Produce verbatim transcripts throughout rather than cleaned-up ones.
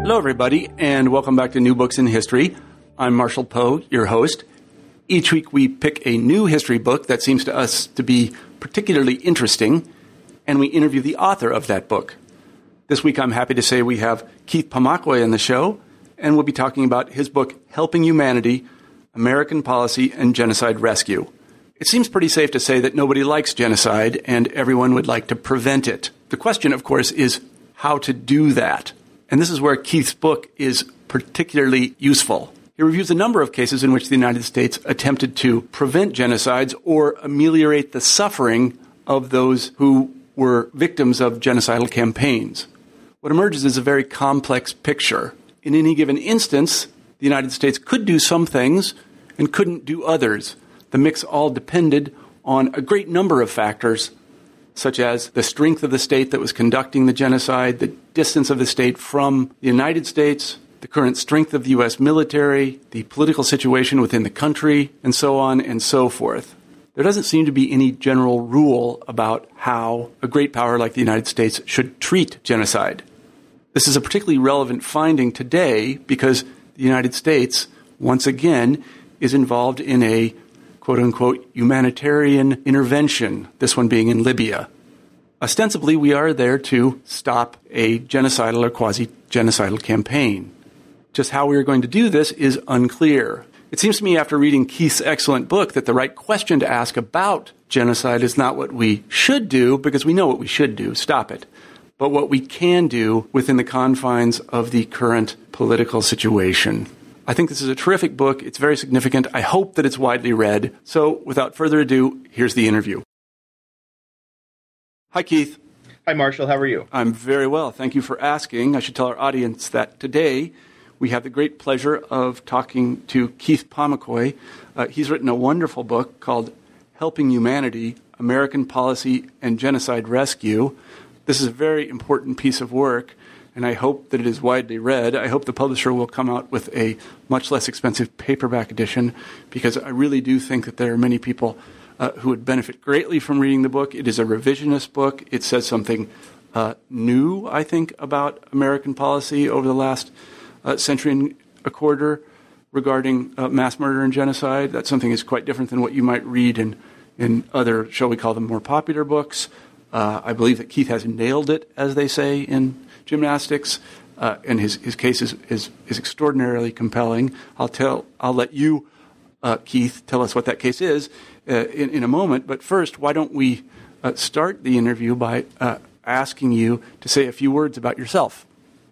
Hello, everybody, and welcome back to New Books in History. I'm Marshall Poe, your host. Each week we pick a new history book that seems to us to be particularly interesting, and we interview the author of that book. This week I'm happy to say we have Keith Pomeroy on the show, and we'll be talking about his book, Helping Humanity, American Policy and Genocide Rescue. It seems pretty safe to say that nobody likes genocide, and everyone would like to prevent it. The question, of course, is how to do that. And this is where Keith's book is particularly useful. He reviews a number of cases in which the United States attempted to prevent genocides or ameliorate the suffering of those who were victims of genocidal campaigns. What emerges is a very complex picture. In any given instance, the United States could do some things and couldn't do others. The mix all depended on a great number of factors, such as the strength of the state that was conducting the genocide, the distance of the state from the United States, the current strength of the U S military, the political situation within the country, and so on and so forth. There doesn't seem to be any general rule about how a great power like the United States should treat genocide. This is a particularly relevant finding today because the United States, once again, is involved in a quote-unquote humanitarian intervention, this one being in Libya. Ostensibly, we are there to stop a genocidal or quasi-genocidal campaign. Just how we are going to do this is unclear. It seems to me after reading Keith's excellent book that the right question to ask about genocide is not what we should do, because we know what we should do, stop it, but what we can do within the confines of the current political situation. I think this is a terrific book. It's very significant. I hope that it's widely read. So without further ado, here's the interview. Hi, Keith. Hi, Marshall. How are you? I'm very well. Thank you for asking. I should tell our audience that today we have the great pleasure of talking to Keith Pomeroy. Uh, he's written a wonderful book called Helping Humanity, American Policy and Genocide Rescue. This is a very important piece of work, and I hope that it is widely read. I hope the publisher will come out with a much less expensive paperback edition, because I really do think that there are many people uh, who would benefit greatly from reading the book. It is a revisionist book. It says something uh, new, I think, about American policy over the last uh, century and a quarter regarding uh, mass murder and genocide. That's something that's quite different than what you might read in, in other, shall we call them, more popular books. Uh, I believe that Keith has nailed it, as they say in gymnastics, uh, and his, his case is, is, is extraordinarily compelling. I'll tell. I'll let you, uh, Keith, tell us what that case is uh, in, in a moment. But first, why don't we uh, start the interview by uh, asking you to say a few words about yourself?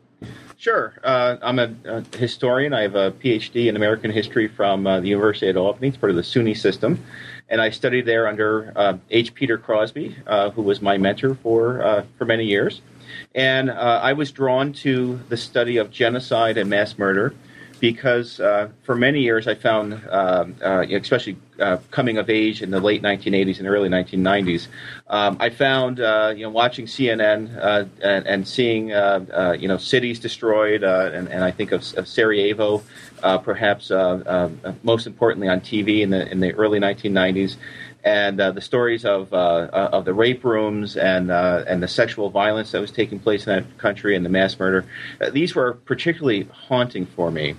Sure. Uh, I'm a, a historian. I have a P H D in American history from uh, the University of Albany. It's part of the SUNY system. And I studied there under uh, H. Peter Crosby, uh, who was my mentor for uh, for many years. And uh, I was drawn to the study of genocide and mass murder because uh, for many years I found, uh, uh, especially uh, coming of age in the late nineteen eighties and early nineteen nineties, um, I found, uh, you know, watching C N N uh, and, and seeing, uh, uh, you know, cities destroyed, uh, and, and I think of, of Sarajevo, uh, perhaps uh, uh, most importantly on T V in the in the early nineteen nineties. And uh, the stories of uh, of the rape rooms and uh, and the sexual violence that was taking place in that country and the mass murder, uh, these were particularly haunting for me.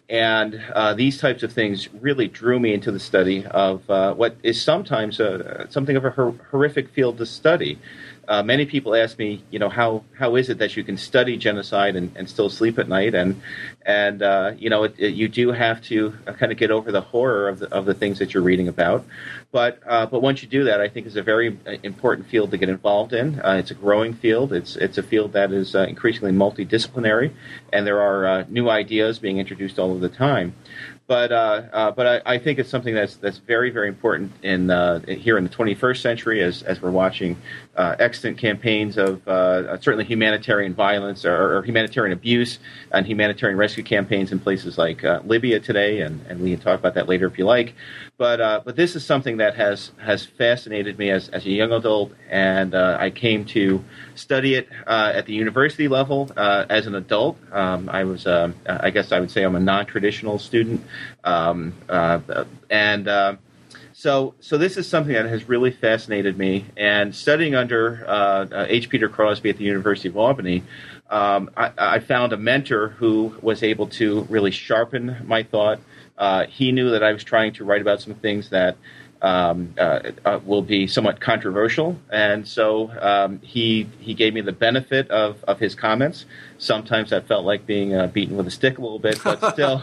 And uh, these types of things really drew me into the study of uh, what is sometimes uh, something of a hor- horrific field to study. Uh, many people ask me, you know, how how is it that you can study genocide and, and still sleep at night? And and uh, you know, it, it, you do have to kind of get over the horror of the of the things that you're reading about. But uh, but once you do that, I think it's a very important field to get involved in. Uh, it's a growing field. It's it's a field that is uh, increasingly multidisciplinary, and there are uh, new ideas being introduced all of the time. But uh, uh, but I, I think it's something that's that's very very important in uh, here in the twenty-first century as as we're watching uh, extant campaigns of uh, certainly humanitarian violence or, or humanitarian abuse and humanitarian rescue campaigns in places like uh, Libya today, and, and we can talk about that later if you like. But uh, but this is something that has has fascinated me as as a young adult, and uh, I came to study it uh, at the university level uh, as an adult. Um, I was uh, I guess I would say I'm a non-traditional student. Um, uh, and uh, So, so this is something that has really fascinated me. And studying under uh, uh, H. Peter Crosby at the University of Albany, um, I, I found a mentor who was able to really sharpen my thought. Uh, he knew that I was trying to write about some things that um, uh, uh, will be somewhat controversial, and so um, he he gave me the benefit of, of his comments. Sometimes that felt like being uh, beaten with a stick a little bit, but still,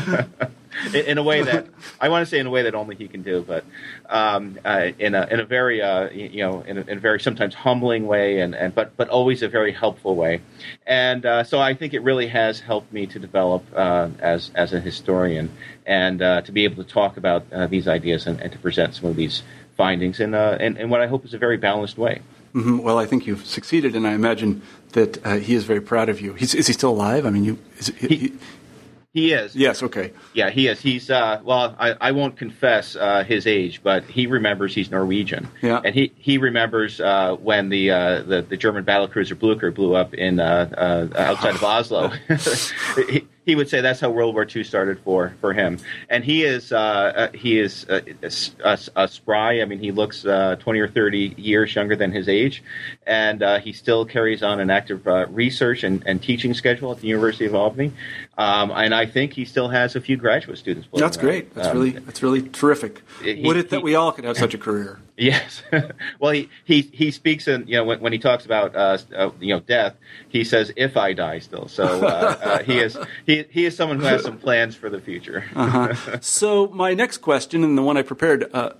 in, in a way that I want to say in a way that only he can do, but um, uh, in a in a very uh, you know in a, in a very sometimes humbling way, and, and but but always a very helpful way, and uh, so I think it really has helped me to develop uh, as as a historian, and uh, to be able to talk about uh, these ideas and, and to present some of these findings in, uh, in, in what I hope is a very balanced way. Mm-hmm. Well, I think you've succeeded, and I imagine that uh, he is very proud of you. He's, is he still alive? I mean, you. Is, he, he, he is. Yes. Okay. Yeah, he is. He's uh, well. I, I won't confess uh, his age, but he remembers he's Norwegian. Yeah. And he he remembers uh, when the, uh, the the German battlecruiser Blucher blew up in uh, uh, outside of Oslo. he, He would say that's how World War Two started for, for him, and he is uh, uh, he is uh, a, a spry. I mean, he looks uh, twenty or thirty years younger than his age, and uh, he still carries on an active uh, research and, and teaching schedule at the University of Albany. Um, and I think he still has a few graduate students. That's around. Great. That's um, really that's really terrific. He, Would it that he, we all could have such a career? Yes. Well, he, he he speaks in, you know, when, when he talks about uh, uh, you know death, he says if I die still. So uh, uh, he is he he is someone who has some plans for the future. uh-huh. So my next question, and the one I prepared, uh,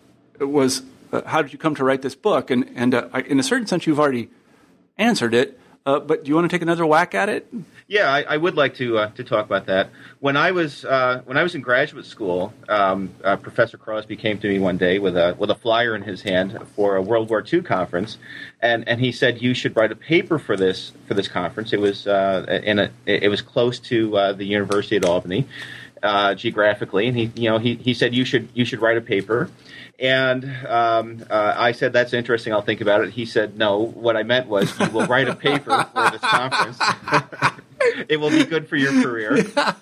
was uh, how did you come to write this book? And and uh, I, in a certain sense, you've already answered it. Uh, but do you want to take another whack at it? Yeah, I, I would like to uh, to talk about that. When I was uh, when I was in graduate school, um, uh, Professor Crosby came to me one day with a with a flyer in his hand for a World War Two conference, and, and he said you should write a paper for this for this conference. It was uh, in a it was close to uh, the University at Albany, uh, geographically, and he you know he, he said you should you should write a paper. And um, uh, I said, that's interesting, I'll think about it. He said, no, what I meant was you will write a paper for this conference. It will be good for your career.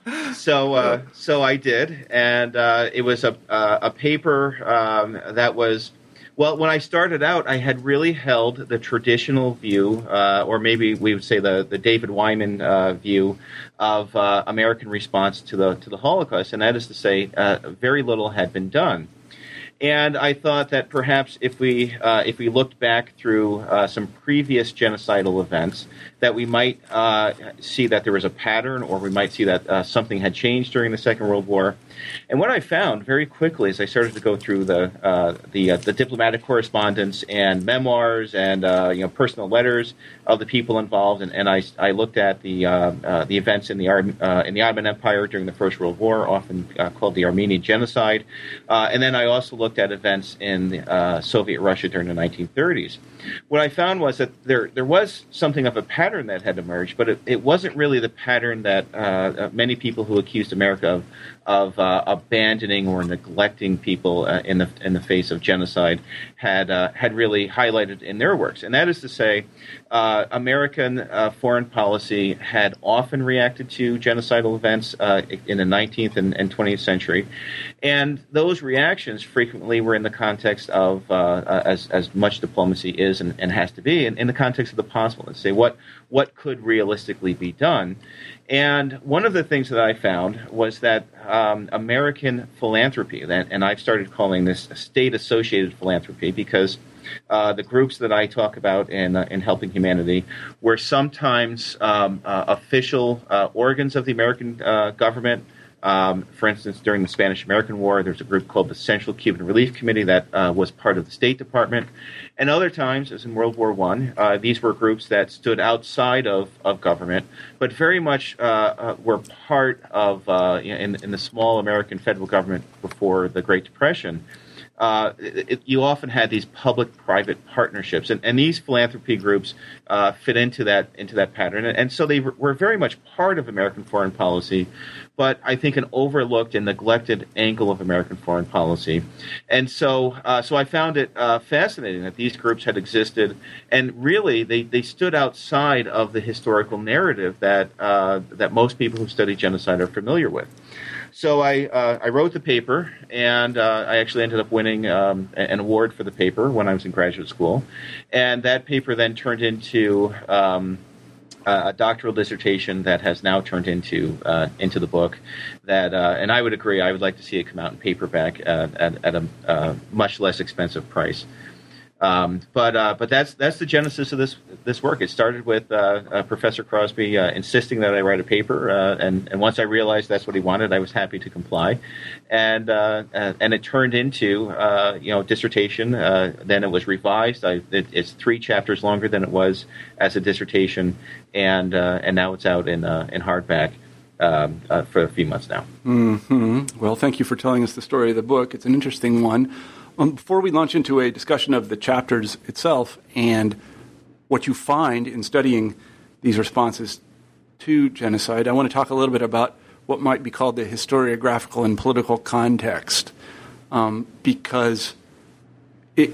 So uh, so I did, and uh, it was a, uh, a paper um, that was, well, when I started out, I had really held the traditional view, uh, or maybe we would say the, the David Wyman uh, view of uh, American response to the to the Holocaust, and that is to say, uh, very little had been done. And I thought that perhaps if we uh, if we looked back through uh, some previous genocidal events, that we might uh, see that there was a pattern, or we might see that uh, something had changed during the Second World War. And what I found very quickly as I started to go through the uh, the, uh, the diplomatic correspondence and memoirs and uh, you know personal letters of the people involved, and, and I, I looked at the uh, uh, the events in the Ar- uh, in the Ottoman Empire during the First World War, often uh, called the Armenian Genocide, uh, and then I also looked looked at events in the, uh, Soviet Russia during the nineteen thirties. What I found was that there there was something of a pattern that had emerged, but it, it wasn't really the pattern that uh, many people who accused America of of uh, abandoning or neglecting people uh, in the in the face of genocide had uh, had really highlighted in their works, and that is to say, uh, American uh, foreign policy had often reacted to genocidal events uh, in the nineteenth and, and twentieth century, and those reactions frequently were in the context of, uh, as as much diplomacy is and, and has to be, in, in the context of the possible, and say what what could realistically be done. And one of the things that I found was that um, American philanthropy, that, and I've started calling this state-associated philanthropy, because uh, the groups that I talk about in, uh, in Helping Humanity were sometimes um, uh, official uh, organs of the American uh, government. Um, for instance, during the Spanish-American War, there was a group called the Central Cuban Relief Committee that uh, was part of the State Department. And other times, as in World War One, uh, these were groups that stood outside of, of government, but very much uh, uh, were part of, uh, in, in the small American federal government before the Great Depression. Uh, it, it, you often had these public-private partnerships, and, and these philanthropy groups uh, fit into that into that pattern, and, and so they were very much part of American foreign policy, but I think an overlooked and neglected angle of American foreign policy. And so uh, so I found it uh, fascinating that these groups had existed, and really they, they stood outside of the historical narrative that uh, that most people who study genocide are familiar with. so I uh, I wrote the paper, and uh, I actually ended up winning um, an award for the paper when I was in graduate school, and that paper then turned into um, a doctoral dissertation that has now turned into uh, into the book. That uh, and I would agree. I would like to see it come out in paperback uh, at at a uh, much less expensive price. Um, but uh, but that's that's the genesis of this this work. It started with uh, uh, Professor Crosby uh, insisting that I write a paper, uh, and and once I realized that's what he wanted, I was happy to comply, and uh, uh, and it turned into uh, you know dissertation. Uh, then it was revised. I, it, it's three chapters longer than it was as a dissertation, and uh, and now it's out in uh, in hardback. Um, uh, for a few months now. Mm-hmm. Well, thank you for telling us the story of the book. It's an interesting one. Um, before we launch into a discussion of the chapters itself and what you find in studying these responses to genocide, I want to talk a little bit about what might be called the historiographical and political context, um, because it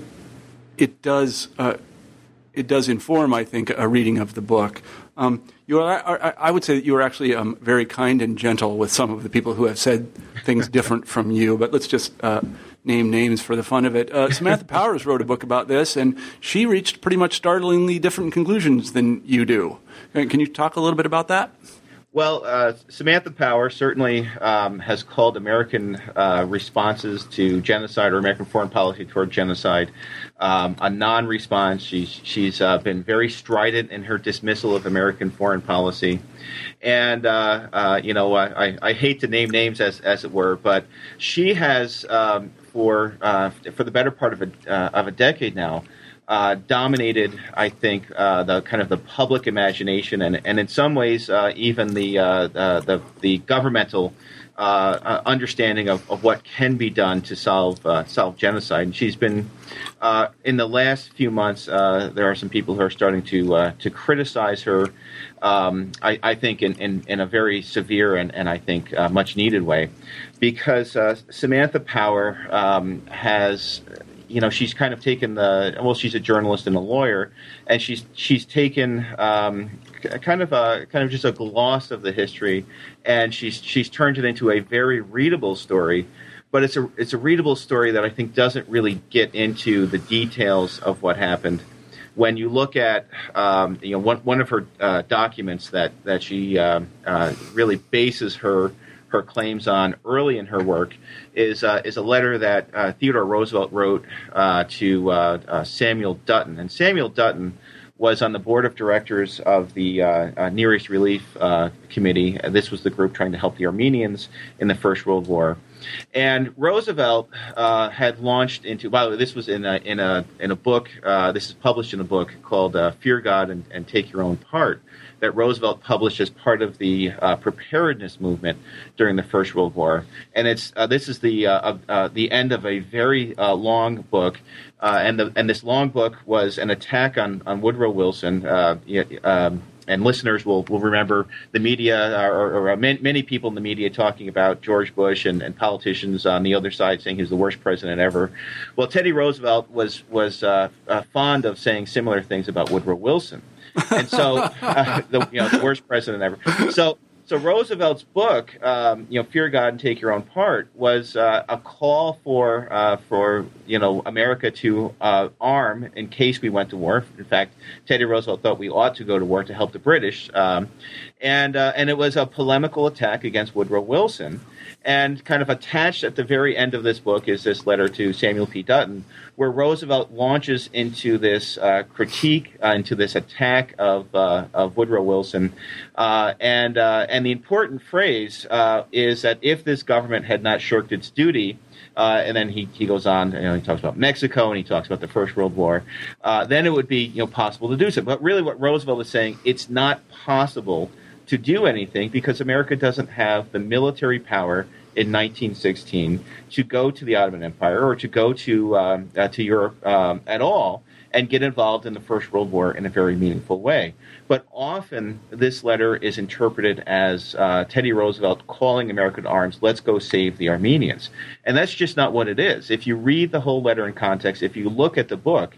it does uh, it does inform, I think, a reading of the book. Um, you are, I, I would say that you are actually um, very kind and gentle with some of the people who have said things different from you, but let's just uh, name names for the fun of it. Uh, Samantha Powers wrote a book about this, and she reached pretty much startlingly different conclusions than you do. Can you talk a little bit about that? Well, uh, Samantha Power certainly um, has called American uh, responses to genocide or American foreign policy toward genocide um, a non-response. She's, she's uh, been very strident in her dismissal of American foreign policy. And, uh, uh, you know, I, I hate to name names as, as it were, but she has, um, for uh, for the better part of a, uh, of a decade now, Uh, dominated, I think, uh, the kind of the public imagination, and, and in some ways, uh, even the, uh, uh, the the governmental uh, uh, understanding of, of what can be done to solve uh, solve genocide. And she's been, uh, in the last few months, uh, there are some people who are starting to uh, to criticize her. Um, I, I think in, in, in a very severe and, and I think uh, much needed way, because uh, Samantha Power um, has. You know, she's kind of taken the well. She's a journalist and a lawyer, and she's she's taken um, kind of a kind of just a gloss of the history, and she's she's turned it into a very readable story. But it's a it's a readable story that I think doesn't really get into the details of what happened. When you look at um, you know one one of her uh, documents that that she uh, uh, really bases her. her claims on early in her work is uh, is a letter that uh, Theodore Roosevelt wrote uh, to uh, uh, Samuel Dutton. And Samuel Dutton was on the board of directors of the uh, uh, Near East Relief uh, Committee. Uh, this was the group trying to help the Armenians in the First World War. And Roosevelt uh, had launched into, by the way, this was in a, in a, in a book, uh, this is published in a book called uh, Fear God and, and Take Your Own Part, that Roosevelt published as part of the uh, preparedness movement during the First World War. And it's uh, this is the uh, uh, the end of a very uh, long book, uh, and the and this long book was an attack on, on Woodrow Wilson. Uh, um, and listeners will, will remember the media, or, or many, many people in the media talking about George Bush and, and politicians on the other side saying he's the worst president ever. Well, Teddy Roosevelt was was uh, uh, fond of saying similar things about Woodrow Wilson. And so, uh, the, you know, the worst president ever. So, so Roosevelt's book, um, you know, Fear God and Take Your Own Part, was uh, a call for uh, for you know America to uh, arm in case we went to war. In fact, Teddy Roosevelt thought we ought to go to war to help the British, um, and uh, and it was a polemical attack against Woodrow Wilson. And kind of attached at the very end of this book is this letter to Samuel P. Dutton, where Roosevelt launches into this uh, critique, uh, into this attack of uh, of Woodrow Wilson, uh, and uh, and the important phrase uh, is that if this government had not shirked its duty, uh, and then he, he goes on, you know, he talks about Mexico and he talks about the First World War, uh, then it would be you know possible to do so. But really, what Roosevelt is saying, it's not possible to do anything because America doesn't have the military power in nineteen sixteen to go to the Ottoman Empire or to go to um, uh, to Europe um, at all and get involved in the First World War in a very meaningful way. But often this letter is interpreted as uh, Teddy Roosevelt calling America to arms, let's go save the Armenians. And that's just not what it is. If you read the whole letter in context, if you look at the book,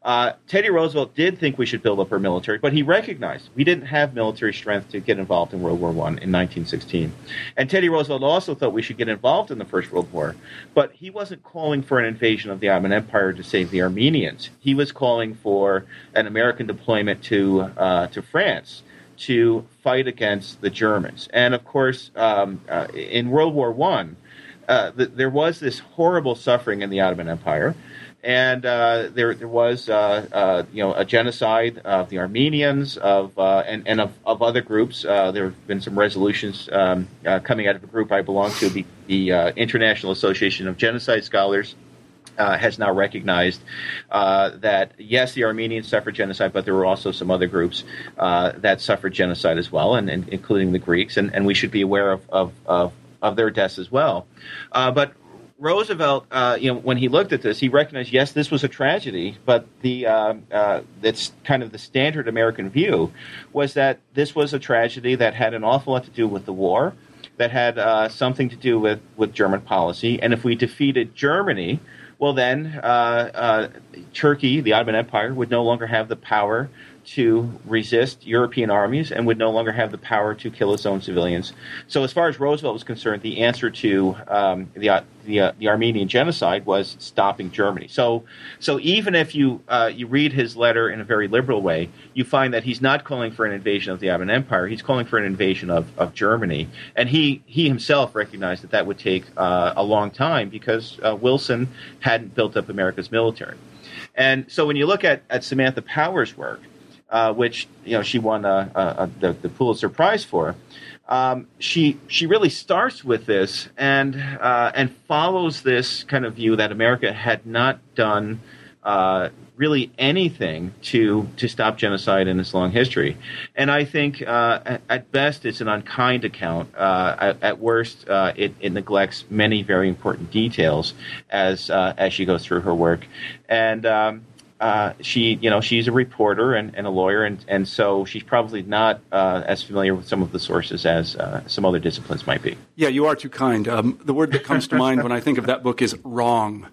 Uh, Teddy Roosevelt did think we should build up our military, but he recognized we didn't have military strength to get involved in World War One in nineteen sixteen. And Teddy Roosevelt also thought we should get involved in the First World War, but he wasn't calling for an invasion of the Ottoman Empire to save the Armenians. He was calling for an American deployment to uh, to France to fight against the Germans. And of course, um, uh, in World War One, uh, the, there was this horrible suffering in the Ottoman Empire. And uh, there, there was, uh, uh, you know, a genocide of the Armenians, of uh, and, and of, of other groups. Uh, there have been some resolutions um, uh, coming out of a group I belong to, the, the uh, International Association of Genocide Scholars, uh, has now recognized uh, that yes, the Armenians suffered genocide, but there were also some other groups uh, that suffered genocide as well, and, and including the Greeks, and, and we should be aware of of, of, of their deaths as well. Uh, but Roosevelt, uh, you know, when he looked at this, he recognized, yes, this was a tragedy, but the uh, uh, that's kind of the standard American view was that this was a tragedy that had an awful lot to do with the war, that had uh, something to do with, with German policy, and if we defeated Germany, well, then uh, uh, Turkey, the Ottoman Empire, would no longer have the power to resist European armies and would no longer have the power to kill its own civilians. So as far as Roosevelt was concerned, the answer to um, the the, uh, the Armenian genocide was stopping Germany. So so even if you uh, you read his letter in a very liberal way, you find that he's not calling for an invasion of the Ottoman Empire. He's calling for an invasion of, of Germany. And he, he himself recognized that that would take uh, a long time because uh, Wilson hadn't built up America's military. And so when you look at, at Samantha Power's work, Uh, which you know she won uh, uh, the, the Pulitzer Prize for. Um, she she really starts with this and uh, and follows this kind of view that America had not done uh, really anything to to stop genocide in its long history, and I think uh, at, at best it's an unkind account. Uh, at, at worst, uh, it, it neglects many very important details as uh, as she goes through her work, and. Um, Uh, she, you know, she's a reporter and, and a lawyer, and, and so she's probably not uh, as familiar with some of the sources as uh, some other disciplines might be. Yeah, you are too kind. Um, the word that comes to mind when I think of that book is wrong.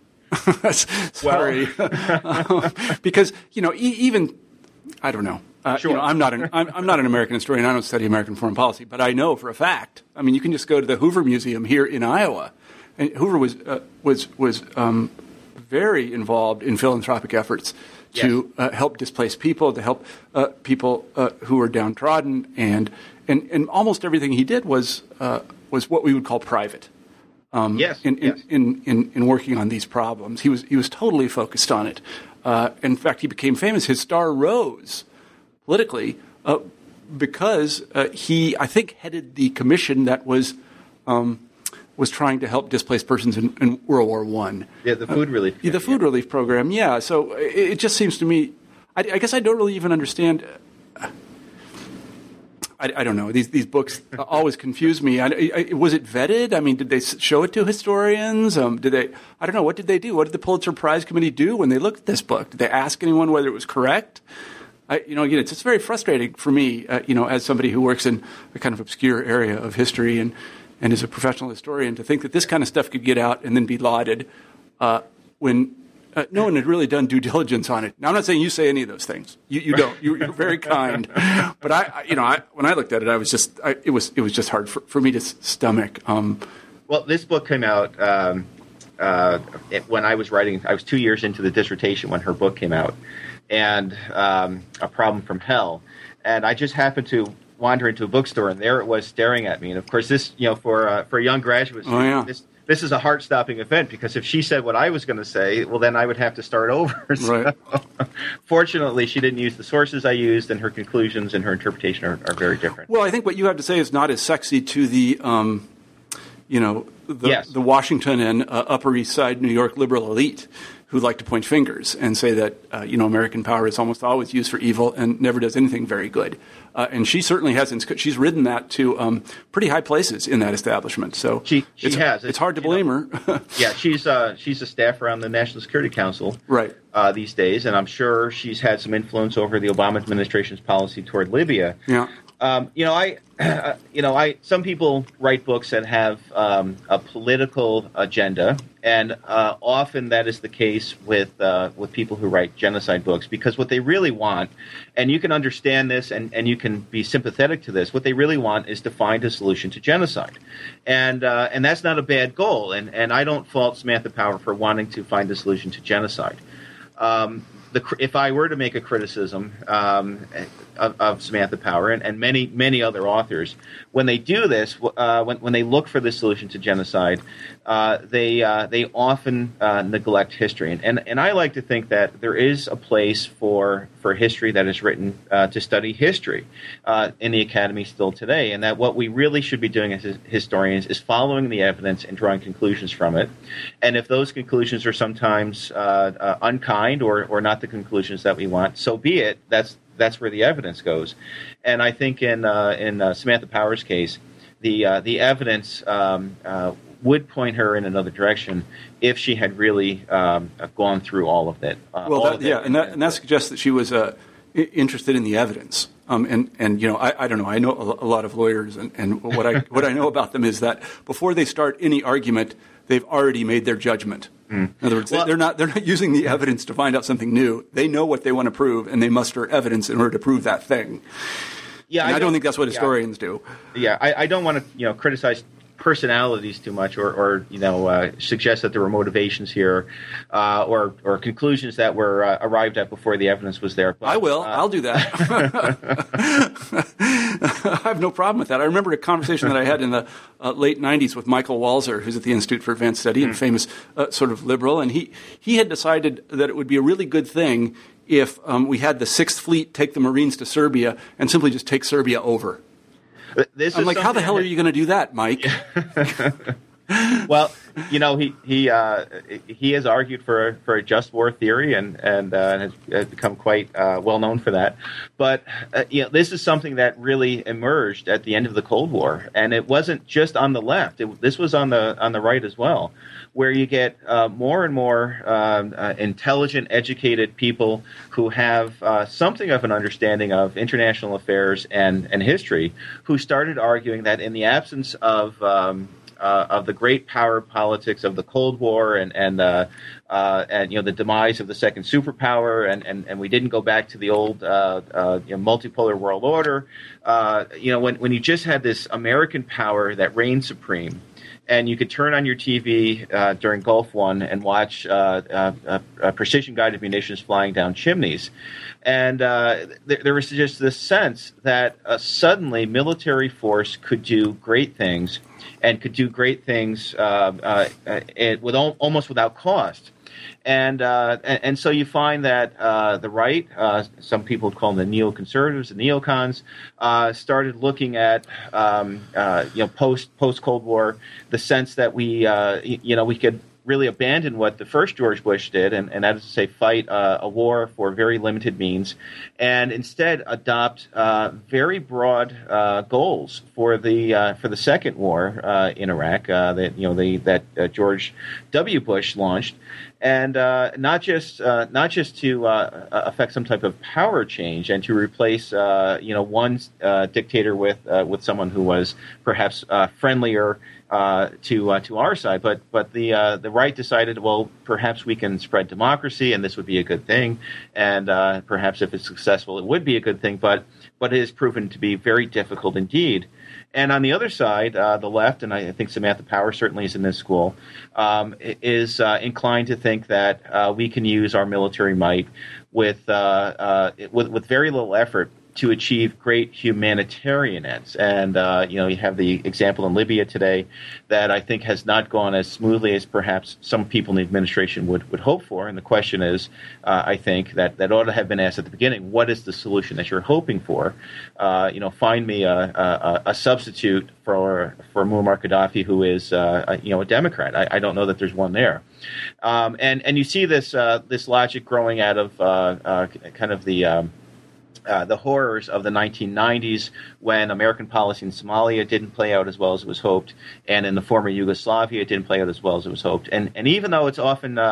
Sorry, um, because you know, e- even I don't know. Uh, sure. You know, I'm not an I'm, I'm not an American historian. I don't study American foreign policy, but I know for a fact. I mean, you can just go to the Hoover Museum here in Iowa, and Hoover was uh, was was. Um, very involved in philanthropic efforts to yes. uh, help displaced people, to help uh, people uh, who were downtrodden, and, and and almost everything he did was uh, was what we would call private. Um, yes. In in, yes. in in in working on these problems, he was he was totally focused on it. Uh, in fact, he became famous. His star rose politically uh, because uh, he, I think, headed the commission that was. Um, was trying to help displaced persons in, in World War One. Yeah, the food relief. Uh, yeah, the food yeah. relief program, yeah. So it, it just seems to me, I, I guess I don't really even understand. Uh, I, I don't know. These these books always confuse me. I, I, was it vetted? I mean, did they show it to historians? Um, did they? I don't know. What did they do? What did the Pulitzer Prize Committee do when they looked at this book? Did they ask anyone whether it was correct? I, you know, again, it's, it's very frustrating for me, uh, you know, as somebody who works in a kind of obscure area of history and and is a professional historian, to think that this kind of stuff could get out and then be lauded uh, when uh, no one had really done due diligence on it. Now, I'm not saying you say any of those things. You, you don't. You, you're very kind. But I, I you know, I, when I looked at it, I was just, I, it was, it was just hard for, for me to stomach. Um, well, this book came out um, uh, it, when I was writing. I was two years into the dissertation when her book came out, and um, A Problem from Hell, and I just happened to wander into a bookstore, and there it was staring at me. And of course, this, you know, for uh, for a young graduate student, oh, yeah. this this is a heart-stopping event, because if she said what I was going to say, well, then I would have to start over. So, right. Fortunately, she didn't use the sources I used, and her conclusions and her interpretation are, are very different. Well, I think what you have to say is not as sexy to the, um, you know, the, yes. the Washington and uh, Upper East Side New York liberal elite who like to point fingers and say that, uh, you know, American power is almost always used for evil and never does anything very good. Uh, and she certainly hasn't. She's ridden that to um, pretty high places in that establishment. So she, she it's, has. It's hard to blame know, her. yeah, she's uh, she's a staffer on the National Security Council right. uh, these days, and I'm sure she's had some influence over the Obama administration's policy toward Libya. Yeah. Um, you know, I, uh, you know, I. Some people write books that have um, a political agenda, and uh, often that is the case with uh, with people who write genocide books, because what they really want, and you can understand this, and, and you can be sympathetic to this. What they really want is to find a solution to genocide, and uh, and that's not a bad goal. And and I don't fault Samantha Power for wanting to find a solution to genocide. Um, The, if I were to make a criticism um, of, of Samantha Power and, and many, many other authors, when they do this, uh, when, when they look for the solution to genocide, uh, they uh, they often uh, neglect history. And, and and I like to think that there is a place for for history that is written uh, to study history uh, in the academy still today, and that what we really should be doing as historians is following the evidence and drawing conclusions from it. And if those conclusions are sometimes uh, uh, unkind or or not the conclusions that we want, so be it. That's that's where the evidence goes. And I think in uh, in uh, Samantha Power's case, the uh, the evidence um, uh, would point her in another direction if she had really um, gone through all of it. Uh, well, that, of yeah, it. and that and that suggests that she was uh, interested in the evidence. Um, and and you know, I, I don't know. I know a, a lot of lawyers, and, and what I what I know about them is that before they start any argument, they've already made their judgment. Mm. In other words, well, they're not they're not using the evidence to find out something new. They know what they want to prove, and they muster evidence in order to prove that thing. Yeah, I don't, I don't think that's what historians yeah, do. Yeah, I, I don't want to you know criticize personalities too much, or, or you know, uh, suggest that there were motivations here, uh, or or conclusions that were uh, arrived at before the evidence was there. But, I will. Uh, I'll do that. I have no problem with that. I remember a conversation that I had in the uh, late nineties with Michael Walzer, who's at the Institute for Advanced Study and mm. famous uh, sort of liberal, and he he had decided that it would be a really good thing if um, we had the Sixth Fleet take the Marines to Serbia and simply just take Serbia over. This I'm is like, how the hell are you going to do that, Mike? Well, you know, he he uh, he has argued for for a just war theory, and and uh, has, has become quite uh, well known for that. But uh, you know, this is something that really emerged at the end of the Cold War, and it wasn't just on the left. It, this was on the on the right as well, where you get uh, more and more um, uh, intelligent, educated people who have uh, something of an understanding of international affairs and and history, who started arguing that in the absence of um, Uh, of the great power politics of the Cold War and and uh, uh, and you know the demise of the second superpower, and, and, and we didn't go back to the old uh, uh, you know, multipolar world order. Uh, you know when when you just had this American power that reigned supreme, and you could turn on your T V uh, during Gulf One and watch uh, uh, uh, precision guided munitions flying down chimneys. And uh, th- there was just this sense that uh, suddenly military force could do great things, and could do great things uh, uh, it, with al- almost without cost. And, uh, and and so you find that uh, the right, uh, some people call them the neoconservatives, the neocons, uh, started looking at um, uh, you know post post Cold War the sense that we uh, you know we could really abandon what the first George Bush did, and, and that is to say fight uh, a war for very limited means, and instead adopt uh, very broad uh, goals for the uh, for the second war uh, in Iraq uh, that you know the that uh, George W. Bush launched, and uh, not just uh, not just to uh, affect some type of power change and to replace uh, you know one uh, dictator with uh, with someone who was perhaps uh, friendlier Uh, to uh, to our side, but but the uh, the right decided, well, perhaps we can spread democracy, and this would be a good thing, and uh, perhaps if it's successful, it would be a good thing. But but it has proven to be very difficult indeed. And on the other side, uh, the left, and I think Samantha Power certainly is in this school, um, is uh, inclined to think that uh, we can use our military might with uh, uh, with with very little effort to achieve great humanitarian ends. And, uh, you know, you have the example in Libya today that I think has not gone as smoothly as perhaps some people in the administration would, would hope for. And the question is, uh, I think, that, that ought to have been asked at the beginning, what is the solution that you're hoping for? Uh, you know, find me a, a, a substitute for for Muammar Gaddafi who is, uh, a, you know, a Democrat. I, I don't know that there's one there. Um, and, and you see this, uh, this logic growing out of uh, uh, kind of the um, Uh, the horrors of the nineteen nineties, when American policy in Somalia didn't play out as well as it was hoped, and in the former Yugoslavia it didn't play out as well as it was hoped. And and even though it's often uh,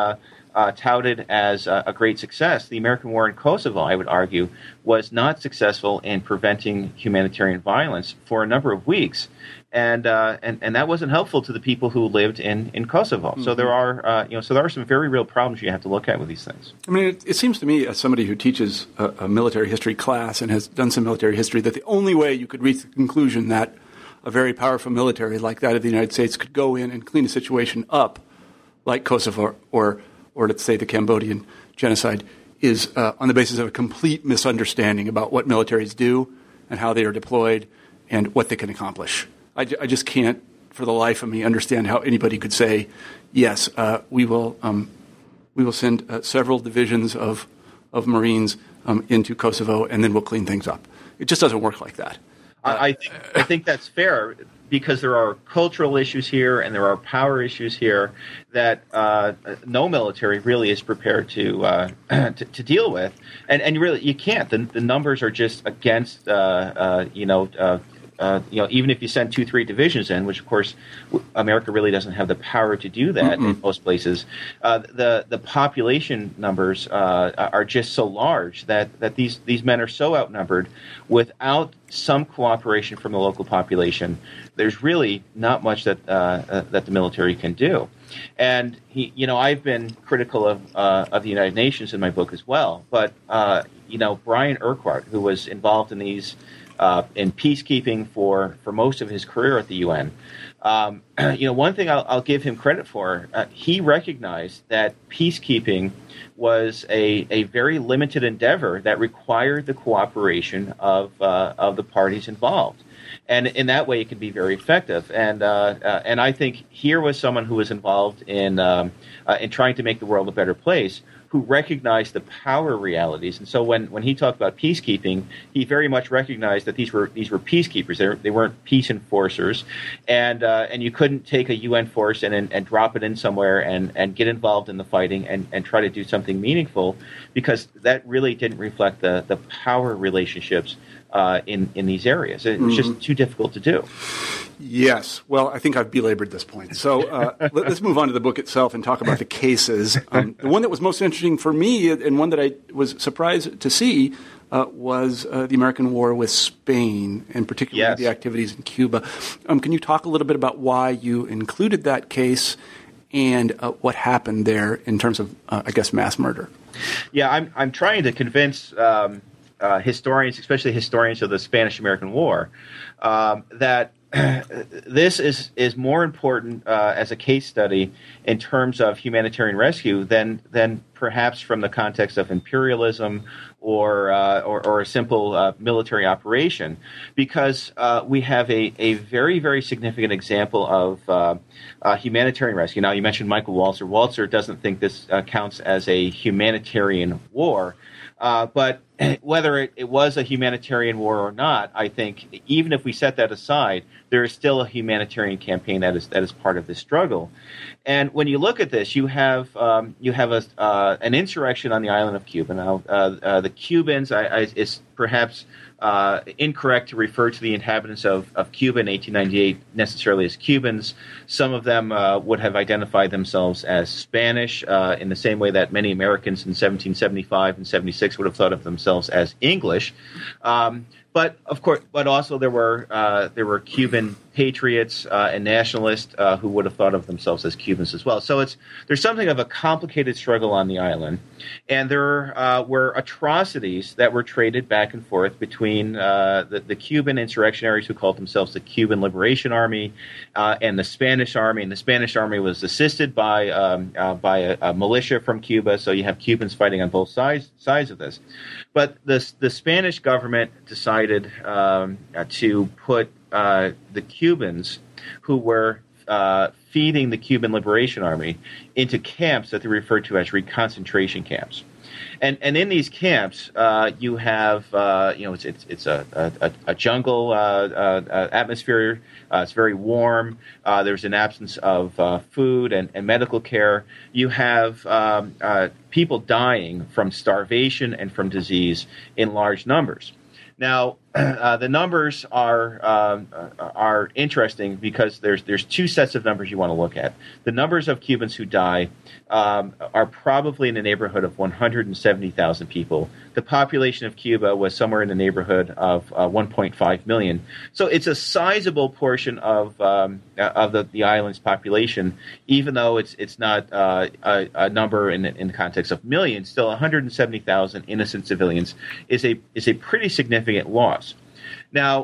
uh, touted as a, a great success, the American war in Kosovo, I would argue, was not successful in preventing humanitarian violence for a number of weeks. And, uh, and and that wasn't helpful to the people who lived in, in Kosovo. Mm-hmm. So there are uh, you know so there are some very real problems you have to look at with these things. I mean, it, it seems to me, as somebody who teaches a, a military history class and has done some military history, that the only way you could reach the conclusion that a very powerful military like that of the United States could go in and clean a situation up, like Kosovo or or let's say the Cambodian genocide, is uh, on the basis of a complete misunderstanding about what militaries do and how they are deployed and what they can accomplish. I, I just can't, for the life of me, understand how anybody could say, yes, uh, we will um, we will send uh, several divisions of of Marines um, into Kosovo and then we'll clean things up. It just doesn't work like that. Uh, I think I think that's fair because there are cultural issues here and there are power issues here that uh, no military really is prepared to, uh, to to deal with, and and really you can't. The, the numbers are just against uh, uh, you know. Uh, Uh, you know, even if you send two, three divisions in, which of course America really doesn't have the power to do that Mm-mm. in most places, uh, the the population numbers uh, are just so large that, that these these men are so outnumbered. Without some cooperation from the local population, there's really not much that uh, uh, that the military can do. And he, you know, I've been critical of uh, of the United Nations in my book as well. But uh, you know, Brian Urquhart, who was involved in these. Uh, in peacekeeping for, for most of his career at the U N. Um, you know, one thing I'll, I'll give him credit for, uh, he recognized that peacekeeping was a, a very limited endeavor that required the cooperation of uh, of the parties involved. And in that way, it can be very effective. And uh, uh, and I think here was someone who was involved in um, uh, in trying to make the world a better place, who recognized the power realities. And so when, when he talked about peacekeeping, he very much recognized that these were these were peacekeepers. They, were, they weren't peace enforcers. And uh, and you couldn't take a U N force and, and, and drop it in somewhere and, and get involved in the fighting and, and try to do something meaningful, because that really didn't reflect the, the power relationships uh, in, in these areas. It was mm-hmm. just too difficult to do. Yes. Well, I think I've belabored this point. So uh, let's move on to the book itself and talk about the cases. Um, the one that was most interesting for me and one that I was surprised to see uh, was uh, the American War with Spain, and particularly yes. the activities in Cuba. Um, can you talk a little bit about why you included that case and uh, what happened there in terms of, uh, I guess, mass murder? Yeah, I'm, I'm trying to convince um, uh, historians, especially historians of the Spanish-American War, um, that this is, is more important uh, as a case study in terms of humanitarian rescue than than perhaps from the context of imperialism or uh, or, or a simple uh, military operation, because uh, we have a, a very, very significant example of uh, uh, humanitarian rescue. Now, you mentioned Michael Walzer. Walzer doesn't think this uh, counts as a humanitarian war. Uh, but whether it, it was a humanitarian war or not, I think even if we set that aside, there is still a humanitarian campaign that is that is part of this struggle. And when you look at this, you have um, you have a uh, an insurrection on the island of Cuba. Now, uh, uh, the Cubans I, I, is perhaps uh, incorrect to refer to the inhabitants of, of Cuba in eighteen ninety-eight necessarily as Cubans. Some of them uh, would have identified themselves as Spanish uh, in the same way that many Americans in seventeen seventy-five and seventy-six would have thought of themselves as English. Um, But of course, but also there were uh, there were Cuban patriots uh, and nationalists uh, who would have thought of themselves as Cubans as well. So it's there's something of a complicated struggle on the island, and there uh, were atrocities that were traded back and forth between uh, the, the Cuban insurrectionaries who called themselves the Cuban Liberation Army uh, and the Spanish Army. And the Spanish Army was assisted by um, uh, by a, a militia from Cuba, so you have Cubans fighting on both sides sides of this. But the the Spanish government decided. Um, uh, to put uh, the Cubans who were uh, feeding the Cuban Liberation Army into camps that they referred to as reconcentration camps. And and in these camps, uh, you have uh, you know it's it's, it's a, a, a jungle uh, uh, atmosphere. Uh, it's very warm. Uh, there's an absence of uh, food and, and medical care. You have um, uh, people dying from starvation and from disease in large numbers. Now, uh, the numbers are uh, are interesting because there's there's two sets of numbers you want to look at. The numbers of Cubans who die um, are probably in the neighborhood of one hundred seventy thousand people. The population of Cuba was somewhere in the neighborhood of uh, one point five million. So it's a sizable portion of um, of the, the island's population, even though it's it's not uh, a, a number in in the context of millions. Still, one hundred seventy thousand innocent civilians is a is a pretty significant loss. Now,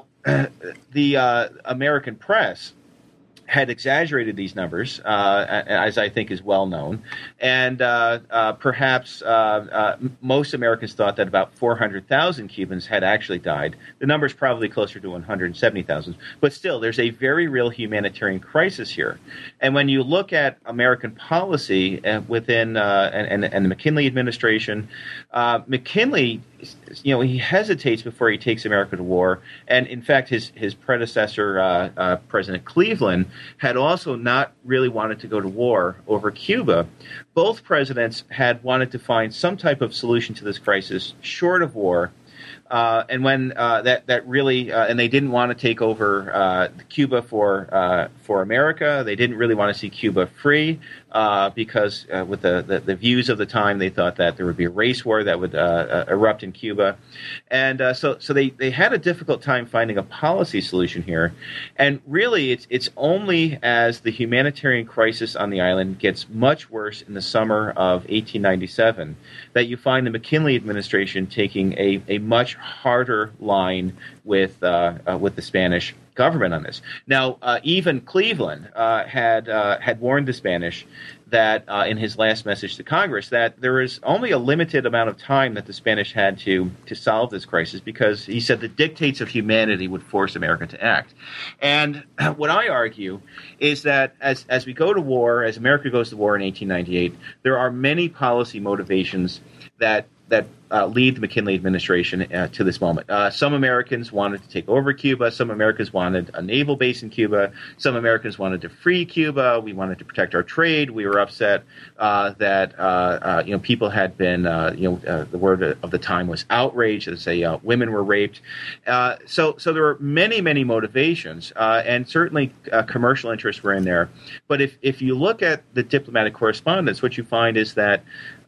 the uh, American press had exaggerated these numbers, uh, as I think is well known, and uh, uh, perhaps uh, uh, most Americans thought that about four hundred thousand Cubans had actually died. The number is probably closer to one hundred seventy thousand, but still, there's a very real humanitarian crisis here. And when you look at American policy uh, within uh, and, and, and the McKinley administration, uh, McKinley, you know, he hesitates before he takes America to war, and in fact, his his predecessor, uh, uh, President Cleveland, had also not really wanted to go to war over Cuba. Both presidents had wanted to find some type of solution to this crisis short of war. Uh, and when uh, that that really uh, and they didn't want to take over uh, Cuba for uh, for America. They didn't really want to see Cuba free uh, because uh, with the, the the views of the time, they thought that there would be a race war that would uh, uh, erupt in Cuba, and uh, so so they, they had a difficult time finding a policy solution here. And really, it's it's only as the humanitarian crisis on the island gets much worse in the summer of eighteen ninety-seven that you find the McKinley administration taking a a much harder line with uh, uh, with the Spanish government on this. Now, uh, even Cleveland uh, had uh, had warned the Spanish that uh, in his last message to Congress that there is only a limited amount of time that the Spanish had to to solve this crisis, because he said the dictates of humanity would force America to act. And what I argue is that as as we go to war, as America goes to war in eighteen ninety-eight, there are many policy motivations that that uh, lead the McKinley administration uh, to this moment. Uh, some Americans wanted to take over Cuba. Some Americans wanted a naval base in Cuba. Some Americans wanted to free Cuba. We wanted to protect our trade. We were upset uh, that uh, uh, you know people had been uh, you know uh, the word of the time was outrage. As say uh, women were raped. Uh, so so there were many many motivations, uh, and certainly uh, commercial interests were in there. But if if you look at the diplomatic correspondence, what you find is that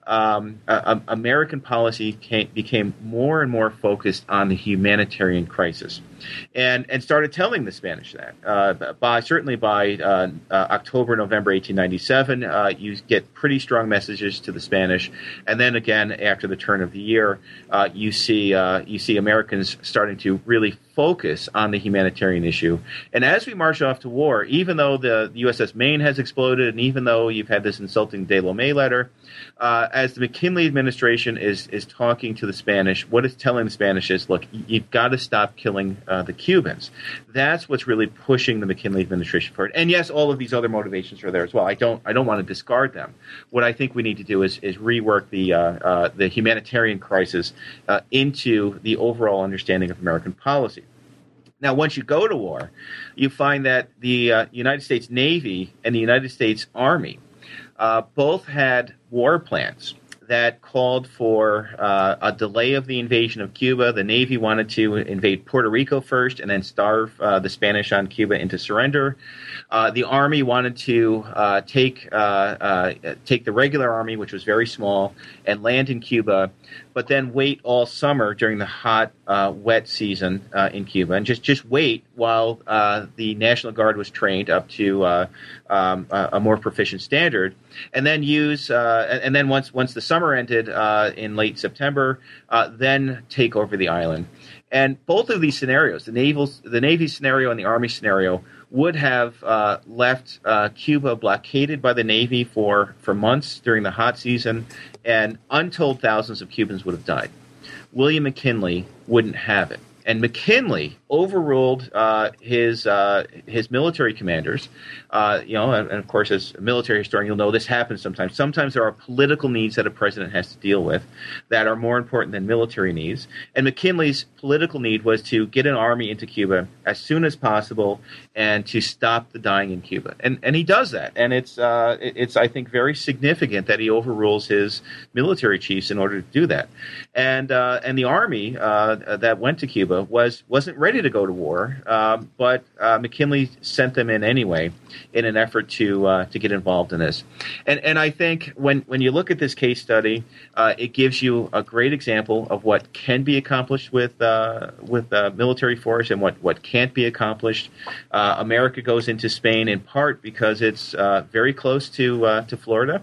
Um, uh, American policy came, became more and more focused on the humanitarian crisis, and and started telling the Spanish that. Uh, by certainly by uh, uh, October, November eighteen ninety-seven, uh, you get pretty strong messages to the Spanish, and then again after the turn of the year, uh, you see uh, you see Americans starting to really focus on the humanitarian issue. And as we march off to war, even though the, the U S S Maine has exploded, and even though you've had this insulting De Lomé letter, uh, as the McKinley administration is is talking to the Spanish, what it's telling the Spanish is, look, you've got to stop killing uh, the Cubans. That's what's really pushing the McKinley administration forward. And yes, all of these other motivations are there as well. I don't I don't want to discard them. What I think we need to do is is rework the uh, uh, the humanitarian crisis uh, into the overall understanding of American policy. Now, once you go to war, you find that the uh, United States Navy and the United States Army uh, both had war plans that called for uh, a delay of the invasion of Cuba. The Navy wanted to invade Puerto Rico first and then starve uh, the Spanish on Cuba into surrender. Uh, the Army wanted to uh, take uh, uh, take the regular army, which was very small, and land in Cuba, but then wait all summer during the hot, uh, wet season uh, in Cuba, and just, just wait while uh, the National Guard was trained up to uh, um, a, a more proficient standard, and then use uh, and then once once the summer ended uh, in late September, uh, then take over the island. And both of these scenarios, the naval, the Navy scenario and the Army scenario, would have uh, left uh, Cuba blockaded by the Navy for, for months during the hot season, and untold thousands of Cubans would have died. William McKinley wouldn't have it. And McKinley overruled uh, his uh, his military commanders. Uh, you know, and, and of course, as a military historian, you'll know this happens sometimes. Sometimes there are political needs that a president has to deal with that are more important than military needs. And McKinley's political need was to get an army into Cuba as soon as possible and to stop the dying in Cuba. And and he does that. And it's uh, it's I think very significant that he overrules his military chiefs in order to do that. And uh, and the army uh, that went to Cuba Cuba was wasn't ready to go to war, uh, but uh, McKinley sent them in anyway in an effort to uh, to get involved in this. And and I think when when you look at this case study, uh, it gives you a great example of what can be accomplished with uh, with uh, military force and what what can't be accomplished. Uh, America goes into Spain in part because it's uh, very close to uh, to Florida.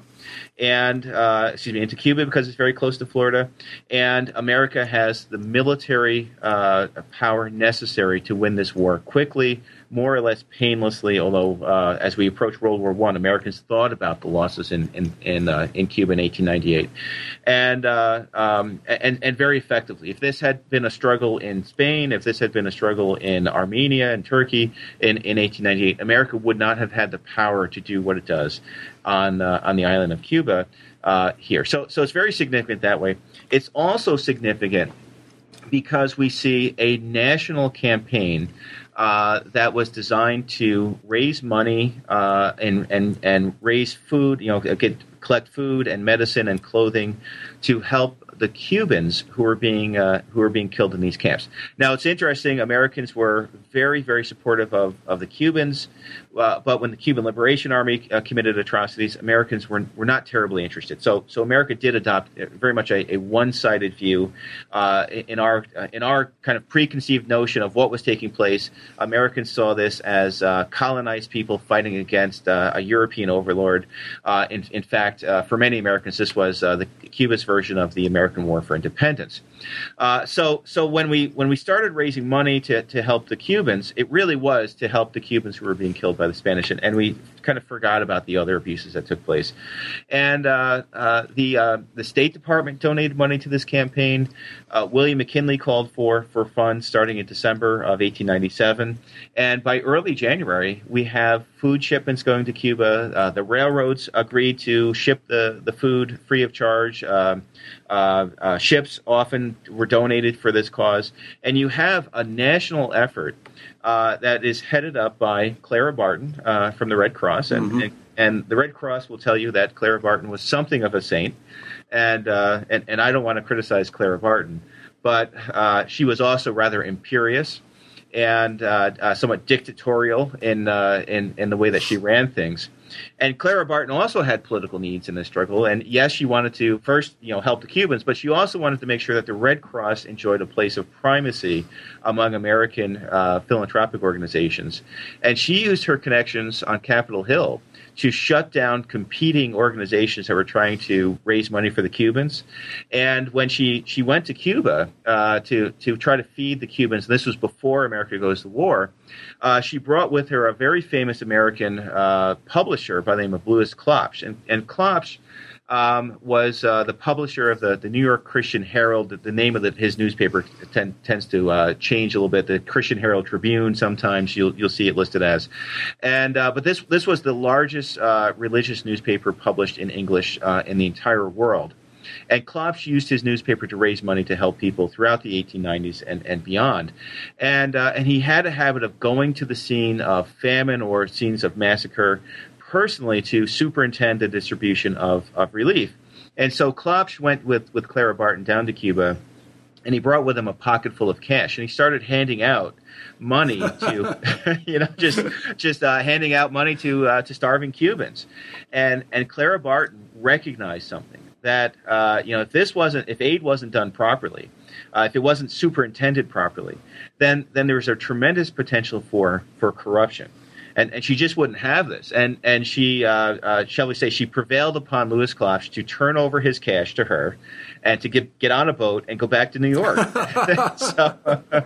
And uh, excuse me, into Cuba because it's very close to Florida, and America has the military uh, power necessary to win this war quickly, more or less painlessly. Although, uh, as we approach World War One, Americans thought about the losses in in in, uh, in Cuba in eighteen ninety-eight, and uh, um, and and very effectively. If this had been a struggle in Spain, if this had been a struggle in Armenia and Turkey in in eighteen ninety-eight, America would not have had the power to do what it does on uh, on the island of Cuba uh, here. So so it's very significant that way. It's also significant because we see a national campaign uh, that was designed to raise money uh, and and and raise food, you know, get collect food and medicine and clothing to help the Cubans who were being uh, who were being killed in these camps. Now, it's interesting. Americans were very, very supportive of, of the Cubans, uh, but when the Cuban Liberation Army uh, committed atrocities, Americans were were not terribly interested. So, so America did adopt very much a, a one-sided view uh, in our uh, in our kind of preconceived notion of what was taking place. Americans saw this as uh, colonized people fighting against uh, a European overlord. Uh, in, in fact, uh, for many Americans, this was uh, the Cuba's version of the American War for Independence. Uh, so, so when we when we started raising money to, to help the Cubans, it really was to help the Cubans who were being killed by the Spanish, and, and we kind of forgot about the other abuses that took place. And uh, uh, the uh, the State Department donated money to this campaign. Uh, William McKinley called for for funds starting in December of eighteen ninety-seven, and by early January, we have food shipments going to Cuba. Uh, the railroads agreed to ship the, the food free of charge. Um, uh, uh, ships often were donated for this cause. And you have a national effort uh, that is headed up by Clara Barton uh, from the Red Cross. And, mm-hmm. and and the Red Cross will tell you that Clara Barton was something of a saint. And, uh, and, and I don't want to criticize Clara Barton, but uh, she was also rather imperious and uh, uh, somewhat dictatorial in, uh, in in the way that she ran things. And Clara Barton also had political needs in this struggle. And yes, she wanted to first, you know, help the Cubans, but she also wanted to make sure that the Red Cross enjoyed a place of primacy among American uh, philanthropic organizations. And she used her connections on Capitol Hill to shut down competing organizations that were trying to raise money for the Cubans. And when she, she went to Cuba uh, to, to try to feed the Cubans, and this was before America goes to war, uh, she brought with her a very famous American uh, publisher by the name of Lewis Klopsch. And, and Klopsch um, was uh, the publisher of the, the New York Christian Herald. The name of the, his newspaper ten, tends to uh, change a little bit. The Christian Herald Tribune, sometimes you'll you'll see it listed as. And uh, but this this was the largest uh, religious newspaper published in English uh, in the entire world. And Klopsch used his newspaper to raise money to help people throughout the eighteen nineties and, and beyond. And uh, and he had a habit of going to the scene of famine or scenes of massacre personally to superintend the distribution of, of relief. And so Klopsch went with, with Clara Barton down to Cuba, and he brought with him a pocket full of cash, and he started handing out money to, you know, just just uh, handing out money to uh, to starving Cubans. And and Clara Barton recognized something. That uh, you know, if this wasn't, if aid wasn't done properly, uh, if it wasn't superintended properly, then then there was a tremendous potential for for corruption, and and she just wouldn't have this. And and she, uh, uh, shall we say, she prevailed upon Lewis Klopsch to turn over his cash to her, and to get get on a boat and go back to New York. so,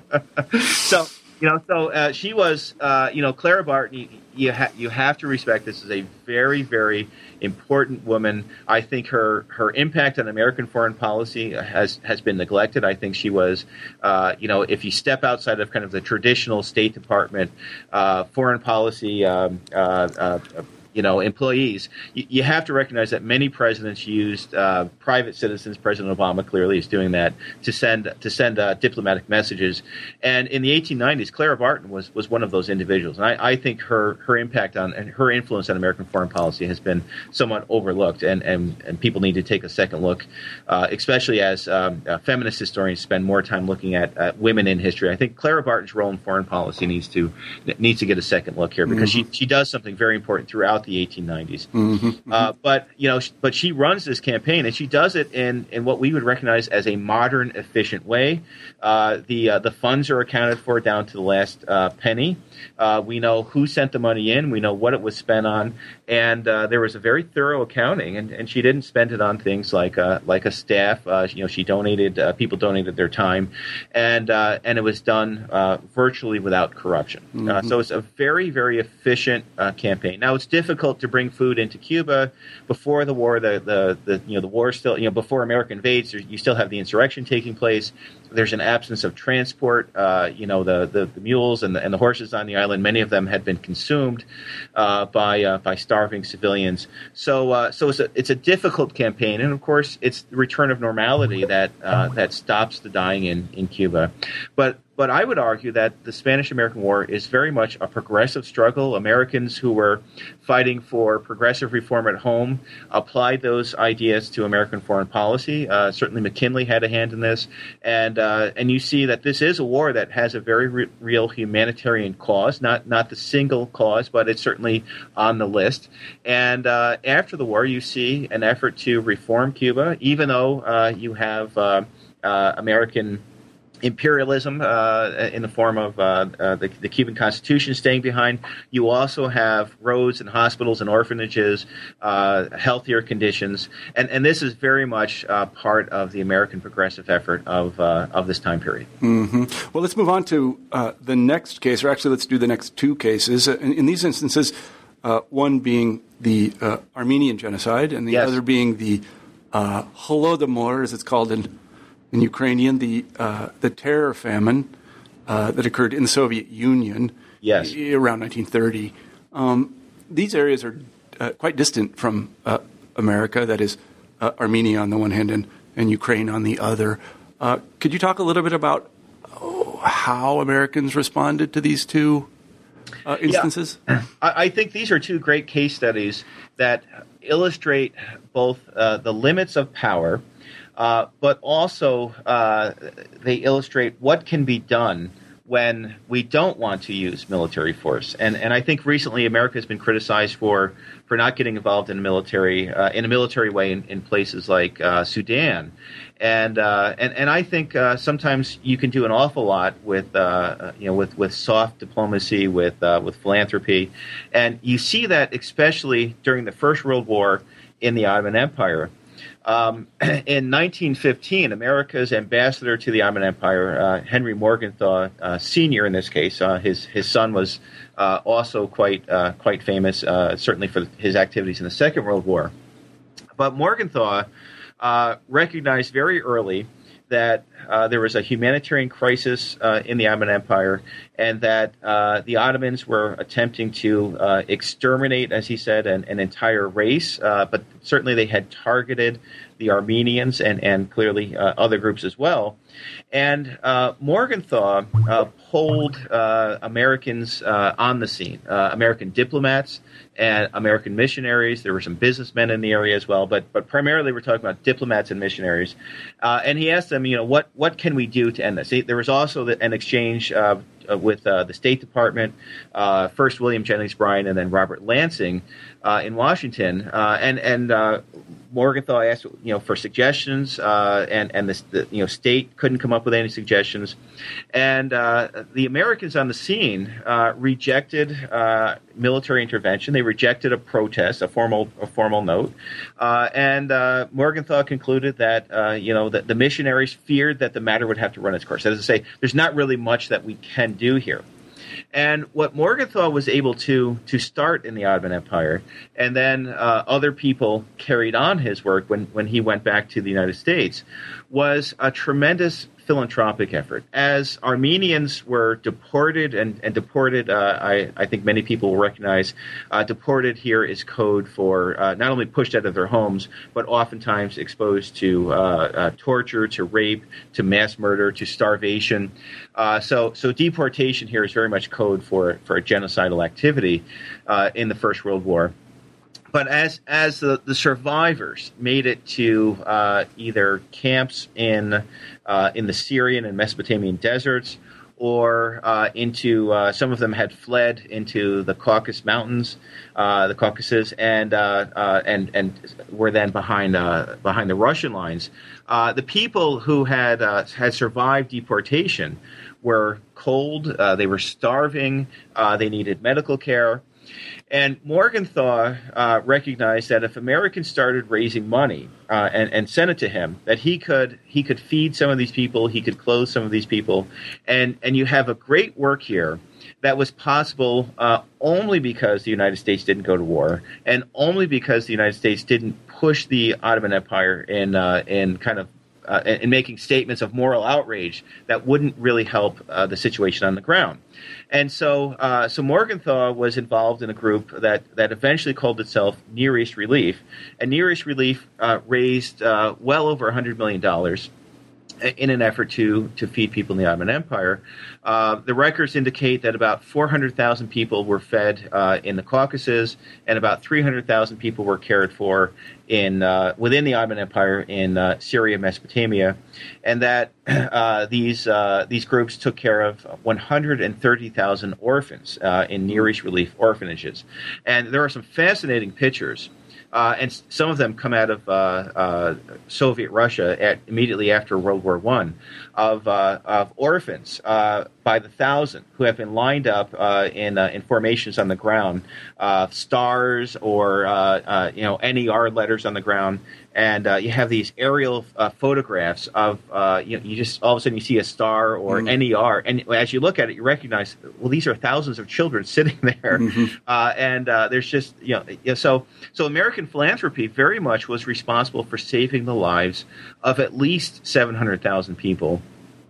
so you know, so uh, she was, uh, you know, Clara Barton. You you, ha- you have to respect. This is a very very important woman. I think her her impact on American foreign policy has has been neglected. I think she was, uh, you know, if you step outside of kind of the traditional State Department uh, foreign policy, um, uh, uh, you you know, employees. You, you have to recognize that many presidents used uh, private citizens. President Obama clearly is doing that to send to send uh, diplomatic messages. And in the eighteen nineties, Clara Barton was was one of those individuals, and I, I think her her impact on and her influence on American foreign policy has been somewhat overlooked, and and, and people need to take a second look, uh, especially as um, uh, feminist historians spend more time looking at uh, women in history. I think Clara Barton's role in foreign policy needs to needs to get a second look here, because mm-hmm. she she does something very important throughout the eighteen nineties. Mm-hmm. Mm-hmm. Uh, but you know, but she runs this campaign, and she does it in in what we would recognize as a modern, efficient way. Uh, the uh, the funds are accounted for down to the last uh, penny. Uh, we know who sent the money in. We know what it was spent on, and uh, there was a very thorough accounting. And, and she didn't spend it on things like uh, like a staff. Uh, you know, she donated. Uh, people donated their time, and uh, and it was done uh, virtually without corruption. Mm-hmm. Uh, so it's a very very efficient uh, campaign. Now it's difficult to bring food into Cuba before the war. The the, the you know the war still you know before America invades. You still have the insurrection taking place. There's an absence of transport. Uh, you know, the, the, the mules and the, and the horses on the island, many of them had been consumed uh, by uh, by starving civilians. So uh, so it's a it's a difficult campaign, and of course, it's the return of normality that uh, that stops the dying in, in Cuba. But But I would argue that the Spanish-American War is very much a progressive struggle. Americans who were fighting for progressive reform at home applied those ideas to American foreign policy. Uh, certainly McKinley had a hand in this. And uh, and you see that this is a war that has a very re- real humanitarian cause, not not the single cause, but it's certainly on the list. And uh, after the war, you see an effort to reform Cuba, even though uh, you have uh, uh, American imperialism uh, in the form of uh, uh, the, the Cuban Constitution staying behind. You also have roads and hospitals and orphanages, uh, healthier conditions, and, and this is very much uh, part of the American progressive effort of uh, of this time period. Mm-hmm. Well, let's move on to uh, the next case, or actually let's do the next two cases. In, in these instances, uh, one being the uh, Armenian genocide and the yes. other being the uh, Holodomor, as it's called in In Ukrainian, the uh, the terror famine uh, that occurred in the Soviet Union yes. around nineteen thirty. Um, these areas are uh, quite distant from uh, America, that is, uh, Armenia on the one hand and, and Ukraine on the other. Uh, could you talk a little bit about oh, how Americans responded to these two uh, instances? Yeah. I, I think these are two great case studies that illustrate both uh, the limits of power, Uh, but also uh, they illustrate what can be done when we don't want to use military force. And and I think recently America has been criticized for for not getting involved in military uh, in a military way in, in places like uh, Sudan. And uh, and and I think uh, sometimes you can do an awful lot with uh, you know with, with soft diplomacy, with uh, with philanthropy, and you see that especially during the First World War in the Ottoman Empire. Um, in nineteen fifteen, America's ambassador to the Ottoman Empire, uh, Henry Morgenthau uh, Senior in this case, uh, his his son was uh, also quite uh, quite famous, uh, certainly for his activities in the Second World War. But Morgenthau uh, recognized very early that uh, there was a humanitarian crisis uh, in the Ottoman Empire, and that uh, the Ottomans were attempting to uh, exterminate, as he said, an, an entire race. Uh, but certainly they had targeted the Armenians and, and clearly uh, other groups as well. And uh, Morgenthau uh, pulled uh, Americans uh, on the scene, uh, American diplomats and American missionaries. There were some businessmen in the area as well, but but primarily we're talking about diplomats and missionaries. Uh, and he asked them, you know, what what can we do to end this? There was also the, an exchange uh, with uh, the State Department, uh, first William Jennings Bryan and then Robert Lansing uh, in Washington, uh, and and uh, Morgenthau asked, you know, for suggestions, uh, and and the, the you know state couldn't come up with any suggestions, and uh, the Americans on the scene uh, rejected uh, military intervention. They rejected a protest, a formal a formal note, uh, and uh, Morgenthau concluded that uh, you know that the missionaries feared that the matter would have to run its course. That is to say, there's not really much that we can do here. And what Morgenthau was able to to start in the Ottoman Empire, and then uh, other people carried on his work when, when he went back to the United States, was a tremendous philanthropic effort. As Armenians were deported, and, and deported, uh, I, I think many people will recognize, uh, deported here is code for uh, not only pushed out of their homes, but oftentimes exposed to uh, uh, torture, to rape, to mass murder, to starvation. Uh, so, so deportation here is very much code for, for a genocidal activity uh, in the First World War. But as as the, the survivors made it to uh, either camps in uh, in the Syrian and Mesopotamian deserts, or uh, into uh, some of them had fled into the Caucasus Mountains, uh, the Caucasus, and uh, uh, and and were then behind uh, behind the Russian lines. Uh, the people who had uh, had survived deportation were cold. Uh, they were starving. Uh, they needed medical care. And Morgenthau uh, recognized that if Americans started raising money uh, and, and sent it to him, that he could he could feed some of these people, he could clothe some of these people, and and you have a great work here that was possible uh, only because the United States didn't go to war, and only because the United States didn't push the Ottoman Empire in uh, in kind of uh, in making statements of moral outrage that wouldn't really help uh, the situation on the ground. And so, uh, so Morgenthau was involved in a group that, that eventually called itself Near East Relief, and Near East Relief uh, raised uh, well over one hundred million dollars in an effort to to feed people in the Ottoman Empire. Uh, the records indicate that about four hundred thousand people were fed uh, in the Caucasus, and about three hundred thousand people were cared for in uh, within the Ottoman Empire in uh, Syria, Mesopotamia, and that uh, these uh, these groups took care of one hundred thirty thousand orphans uh, in Near East Relief orphanages. And there are some fascinating pictures. Uh, and some of them come out of uh, uh, Soviet Russia at, immediately after World War One, of, uh, of orphans uh, by the thousand who have been lined up uh, in uh, in formations on the ground, uh, stars or uh, uh, you know N E R letters on the ground, and uh, you have these aerial uh, photographs of uh, you know, you just all of a sudden you see a star or mm. N E R, and as you look at it, you recognize, well, these are thousands of children sitting there, mm-hmm. uh, and uh, there's just you know, you know so so American philanthropy very much was responsible for saving the lives of at least seven hundred thousand people,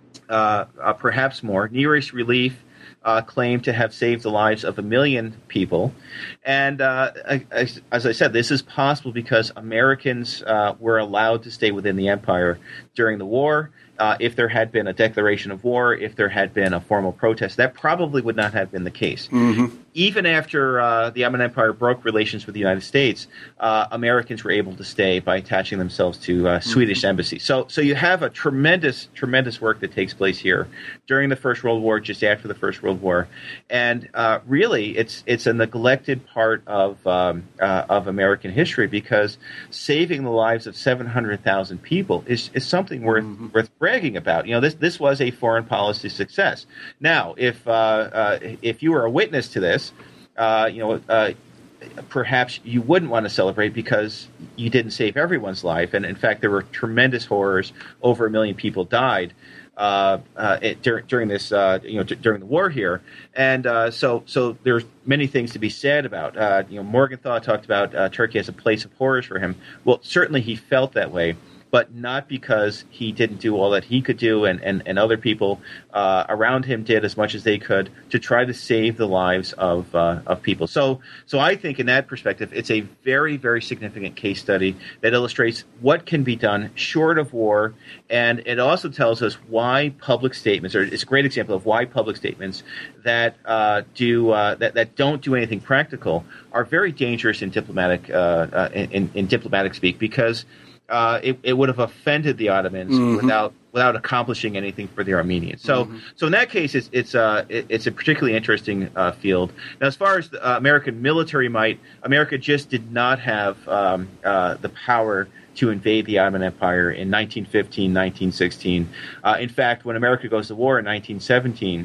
uh, uh, perhaps more. Near East Relief uh, claimed to have saved the lives of a million people. And uh, as, as I said, this is possible because Americans uh, were allowed to stay within the empire during the war. Uh, if there had been a declaration of war, if there had been a formal protest, that probably would not have been the case. Mm-hmm. Even after uh, the Ottoman Empire broke relations with the United States, uh, Americans were able to stay by attaching themselves to uh, Swedish mm-hmm. embassies. So, so you have a tremendous, tremendous work that takes place here during the First World War, just after the First World War, and uh, really, it's it's a neglected part of um, uh, of American history because saving the lives of seven hundred thousand people is is something worth mm-hmm. worth bragging about. You know, this this was a foreign policy success. Now, if uh, uh, if you were a witness to this, uh, you know, uh, perhaps you wouldn't want to celebrate because you didn't save everyone's life, and in fact, there were tremendous horrors. Over a million people died uh, uh, it, dur- during this, uh, you know, d- during the war here, and uh, so so there's many things to be said about. Uh, you know, Morgenthau talked about uh, Turkey as a place of horrors for him. Well, certainly he felt that way, but not because he didn't do all that he could do, and, and, and other people uh, around him did as much as they could to try to save the lives of uh, of people. So so I think in that perspective, it's a very, very significant case study that illustrates what can be done short of war, and it also tells us why public statements, or it's a great example of why public statements that uh, do uh, that, that don't do anything practical are very dangerous in diplomatic uh, uh, in, in diplomatic speak, because Uh, it, it would have offended the Ottomans mm-hmm. without without accomplishing anything for the Armenians. So, mm-hmm. so in that case, it's it's uh, it, it's a particularly interesting uh, field. Now, as far as the uh, American military might, America just did not have um, uh, the power to invade the Ottoman Empire in nineteen fifteen, nineteen sixteen. Uh, in fact, when America goes to war in nineteen seventeen.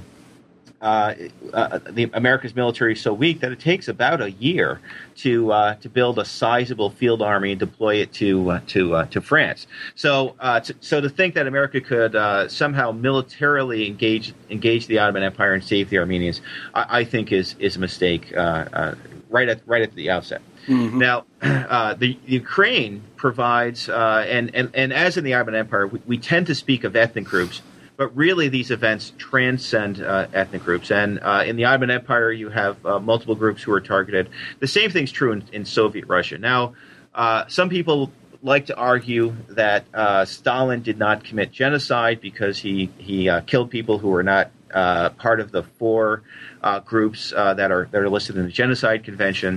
Uh, uh, the America's military is so weak that it takes about a year to uh, to build a sizable field army and deploy it to uh, to uh, to France. So uh, to, so to think that America could uh, somehow militarily engage engage the Ottoman Empire and save the Armenians, I, I think is is a mistake uh, uh, right at right at the outset. Mm-hmm. Now, uh, the Ukraine provides, uh, and, and and as in the Ottoman Empire, we, we tend to speak of ethnic groups but really these events transcend uh, ethnic groups. And uh, in the Ottoman Empire, you have uh, multiple groups who are targeted. The same thing's true in, in Soviet Russia. Now, uh, some people like to argue that uh, Stalin did not commit genocide because he, he uh, killed people who were not uh, part of the four uh, groups uh, that are that are listed in the Genocide Convention.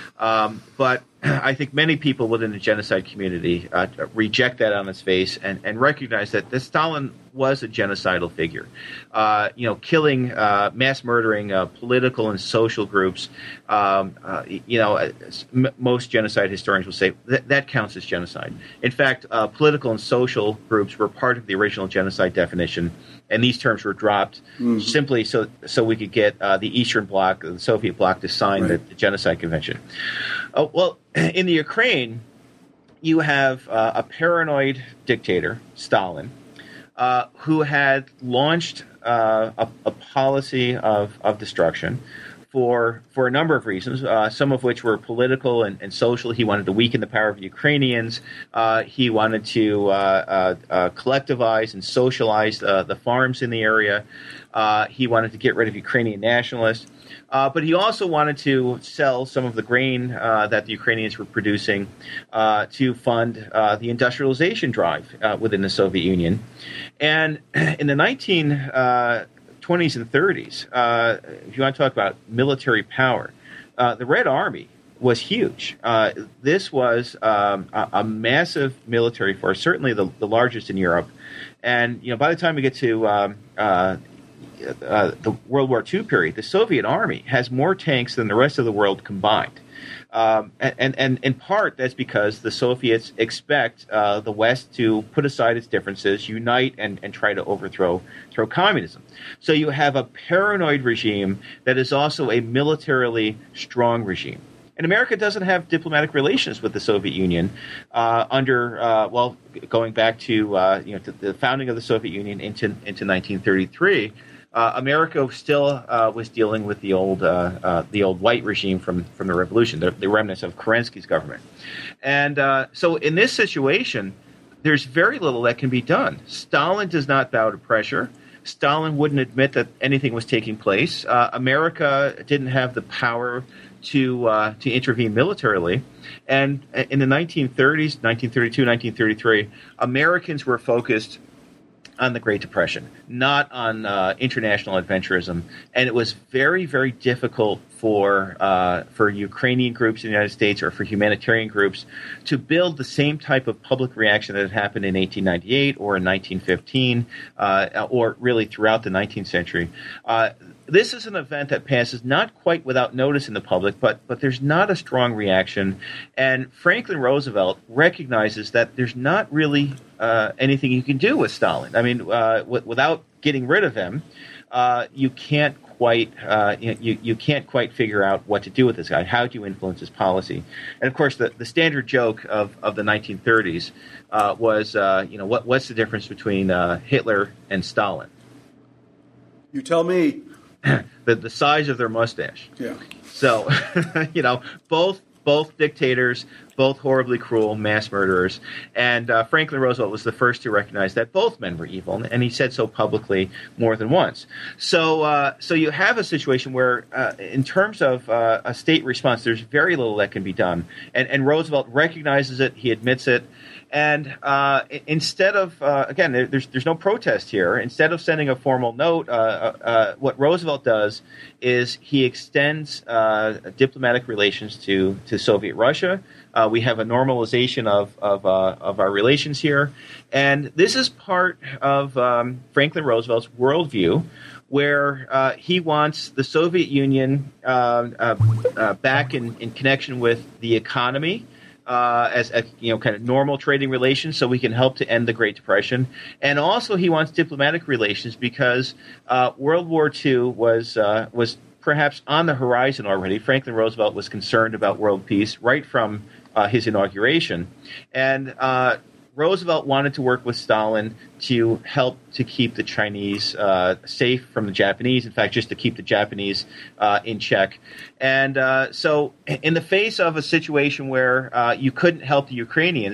Um, but I think many people within the genocide community uh, reject that on its face and, and recognize that, that Stalin was a genocidal figure. Uh, you know, killing, uh, mass murdering uh, political and social groups. Um, uh, you know, m- most genocide historians will say that that counts as genocide. In fact, uh, political and social groups were part of the original genocide definition, and these terms were dropped mm-hmm. simply so so we could get uh, the Eastern Bloc, the Soviet Bloc, to sign right. the, the Genocide Convention. Oh, well, in the Ukraine, you have uh, a paranoid dictator, Stalin, uh, who had launched uh, a, a policy of, of destruction for for a number of reasons, uh, some of which were political and, and social. He wanted to weaken the power of the Ukrainians. Uh, he wanted to uh, uh, uh, collectivize and socialize uh, the farms in the area. Uh, he wanted to get rid of Ukrainian nationalists. Uh, but he also wanted to sell some of the grain uh, that the Ukrainians were producing uh, to fund uh, the industrialization drive uh, within the Soviet Union. And in the nineteen twenties and thirties, uh, if you want to talk about military power, uh, the Red Army was huge. Uh, this was um, a, a massive military force, certainly the, the largest in Europe. And you know, by the time we get to um, uh, Uh, the World War Two period, the Soviet Army has more tanks than the rest of the world combined. Um, and, and in part, that's because the Soviets expect uh, the West to put aside its differences, unite, and, and try to overthrow throw communism. So you have a paranoid regime that is also a militarily strong regime. And America doesn't have diplomatic relations with the Soviet Union uh, under, uh, well, going back to, uh, you know, to the founding of the Soviet Union into, into nineteen thirty-three. Uh, America still uh, was dealing with the old uh, uh, the old white regime from, from the revolution, the, the remnants of Kerensky's government. And uh, so in this situation, there's very little that can be done. Stalin does not bow to pressure. Stalin wouldn't admit that anything was taking place. Uh, America didn't have the power to uh, to intervene militarily. And in the nineteen thirties, nineteen thirty-two, nineteen thirty-three, Americans were focused on the Great Depression, not on uh, international adventurism. And it was very, very difficult for uh, for Ukrainian groups in the United States or for humanitarian groups to build the same type of public reaction that had happened in eighteen ninety-eight or in nineteen fifteen uh, or really throughout the nineteenth century. Uh, This is an event that passes not quite without notice in the public, but but there's not a strong reaction. And Franklin Roosevelt recognizes that there's not really uh, anything you can do with Stalin. I mean, uh, w- without getting rid of him, uh, you can't quite uh, you you can't quite figure out what to do with this guy. How do you influence his policy? And of course, the, the standard joke of, of the nineteen thirties uh, was uh, you know what what's the difference between uh, Hitler and Stalin? You tell me. the the size of their mustache. Yeah. So, you know, both both dictators, both horribly cruel mass murderers, and uh, Franklin Roosevelt was the first to recognize that both men were evil, and he said so publicly more than once. So, uh, so you have a situation where, uh, in terms of uh, a state response, there's very little that can be done, and and Roosevelt recognizes it, he admits it. And uh, instead of, uh, again, there's there's no protest here. Instead of sending a formal note, uh, uh, what Roosevelt does is he extends uh, diplomatic relations to, to Soviet Russia. Uh, we have a normalization of of, uh, of our relations here. And this is part of um, Franklin Roosevelt's worldview, where uh, he wants the Soviet Union uh, uh, uh, back in, in connection with the economy, Uh, as a, you know, kind of normal trading relations, so we can help to end the Great Depression. And also, he wants diplomatic relations because uh, World War Two was uh, was perhaps on the horizon already. Franklin Roosevelt was concerned about world peace right from uh, his inauguration, and uh, Roosevelt wanted to work with Stalin to help to keep the Chinese uh, safe from the Japanese. In fact, just to keep the Japanese uh, in check. And uh, so in the face of a situation where uh, you couldn't help the Ukrainians,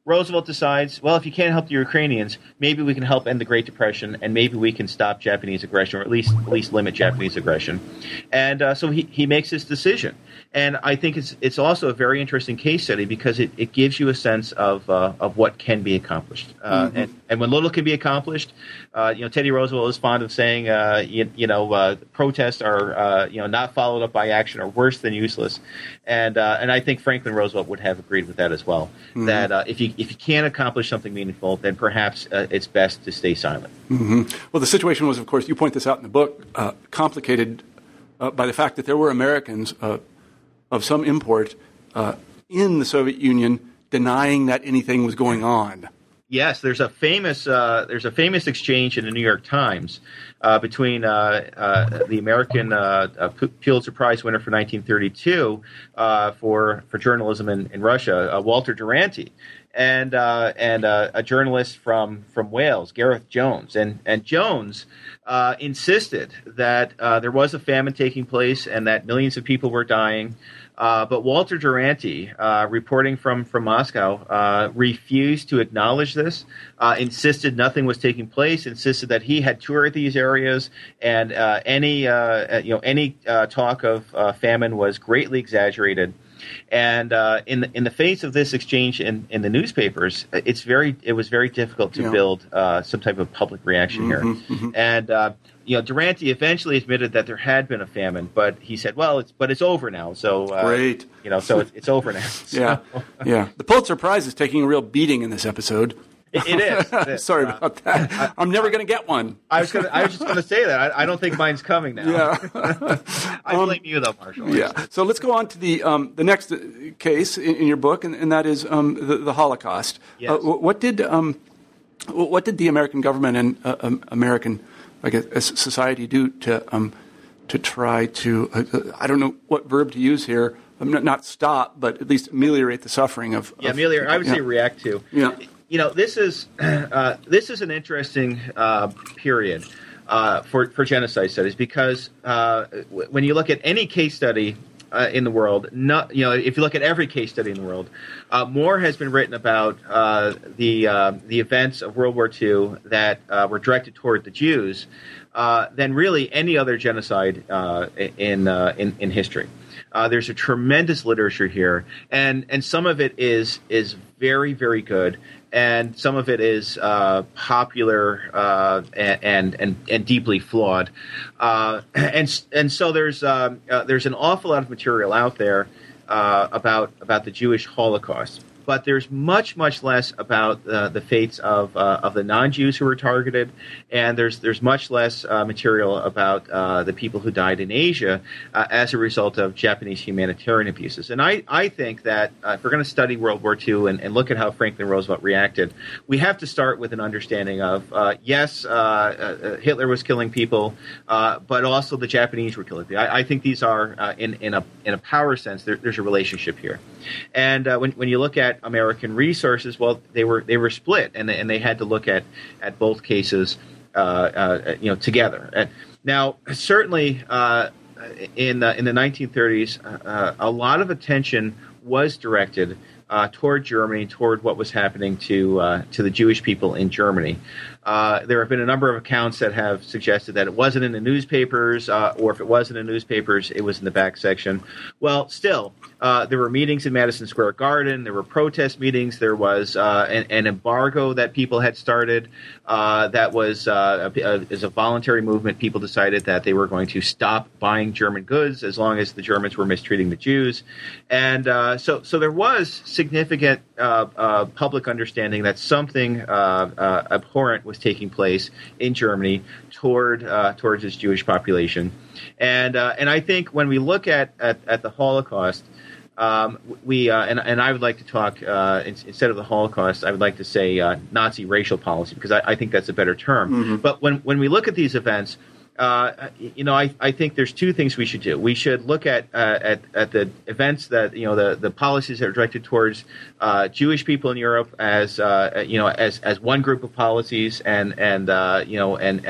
Roosevelt decides, well, if you can't help the Ukrainians, maybe we can help end the Great Depression, and maybe we can stop Japanese aggression, or at least at least limit Japanese aggression. And uh, so he, he makes this decision. And I think it's it's also a very interesting case study because it, it gives you a sense of uh, of what can be accomplished. Uh, mm-hmm. and, and when little can be accomplished, uh, you know, Teddy Roosevelt is fond of saying, uh, you, you know, uh, protests are uh, you know not followed up by action are worse than useless. And uh, and I think Franklin Roosevelt would have agreed with that as well. Mm-hmm. That uh, if you if you can't accomplish something meaningful, then perhaps uh, it's best to stay silent. Mm-hmm. Well, the situation was, of course, you point this out in the book, uh, complicated uh, by the fact that there were Americans uh, of some import uh, in the Soviet Union denying that anything was going on. Yes, there's a famous uh, there's a famous exchange in the New York Times uh, between uh, uh, the American uh, uh, Pulitzer Prize winner for nineteen thirty-two uh, for for journalism in, in Russia, uh, Walter Duranty, and uh, and uh, a journalist from, from Wales, Gareth Jones, and and Jones uh, insisted that uh, there was a famine taking place and that millions of people were dying. Uh, but Walter Duranty, uh, reporting from, from Moscow, uh, refused to acknowledge this, uh, insisted nothing was taking place, insisted that he had toured these areas, and uh, any uh, you know any uh, talk of uh, famine was greatly exaggerated. And uh, in the, in the face of this exchange in, in the newspapers, it's very it was very difficult to yeah. build uh, some type of public reaction mm-hmm, here. Mm-hmm. And uh, you know, Duranty eventually admitted that there had been a famine, but he said, "Well, it's but it's over now." So uh, great, you know, so it's, it's over now. So. Yeah, yeah. The Pulitzer Prize is taking a real beating in this episode. It, it, is, it is. Sorry uh, about that. I, I'm never going to get one. I was gonna, I was just going to say that. I, I don't think mine's coming now. Yeah. I blame um, you, though, Marshall. Yeah. So let's go on to the um, the next case in, in your book, and, and that is um, the, the Holocaust. Yes. Uh, what did um, what did the American government and uh, um, American, I guess, society do to um, to try to uh, I don't know what verb to use here. Um, not, not stop, but at least ameliorate the suffering of. Yeah, of, ameliorate. I would yeah. say react to. Yeah. You know, this is uh, this is an interesting uh, period uh, for for genocide studies because uh, w- when you look at any case study uh, in the world, not, you know, if you look at every case study in the world, uh, more has been written about uh, the uh, the events of World War Two that uh, were directed toward the Jews uh, than really any other genocide uh, in, uh, in in history. Uh, there's a tremendous literature here, and, and some of it is is very, very good, and some of it is uh, popular uh, and, and and deeply flawed. Uh, and and so there's um, uh, there's an awful lot of material out there uh, about about the Jewish Holocaust. But there's much, much less about uh, the fates of uh, of the non-Jews who were targeted, and there's there's much less uh, material about uh, the people who died in Asia uh, as a result of Japanese humanitarian abuses. And I, I think that uh, if we're going to study World War Two and, and look at how Franklin Roosevelt reacted, we have to start with an understanding of, uh, yes, uh, uh, Hitler was killing people, uh, but also the Japanese were killing people. I, I think these are, uh, in, in, a, in a power sense, there, there's a relationship here. And uh, when, when you look at American resources, well, they were they were split, and they, and they had to look at, at both cases, uh, uh, you know, together. And now, certainly, uh, in the, in the nineteen thirties, uh, a lot of attention was directed uh, toward Germany, toward what was happening to uh, to the Jewish people in Germany. Uh, there have been a number of accounts that have suggested that it wasn't in the newspapers, uh, or if it was in the newspapers, it was in the back section. Well, still, uh, there were meetings in Madison Square Garden. There were protest meetings. There was uh, an, an embargo that people had started uh, that was uh, a, a, as a voluntary movement. People decided that they were going to stop buying German goods as long as the Germans were mistreating the Jews. And uh, so, so there was significant uh, uh, public understanding that something uh, uh, abhorrent was taking place in Germany toward uh, towards its Jewish population, and uh, and I think when we look at at, at the Holocaust, um, we uh, and and I would like to talk uh, in, instead of the Holocaust, I would like to say uh, Nazi racial policy, because I, I think that's a better term. Mm-hmm. But when when we look at these events, Uh, you know, I, I think there's two things we should do. We should look at uh, at at the events that, you know, the, the policies that are directed towards uh, Jewish people in Europe as uh, you know as as one group of policies, and and uh, you know and and the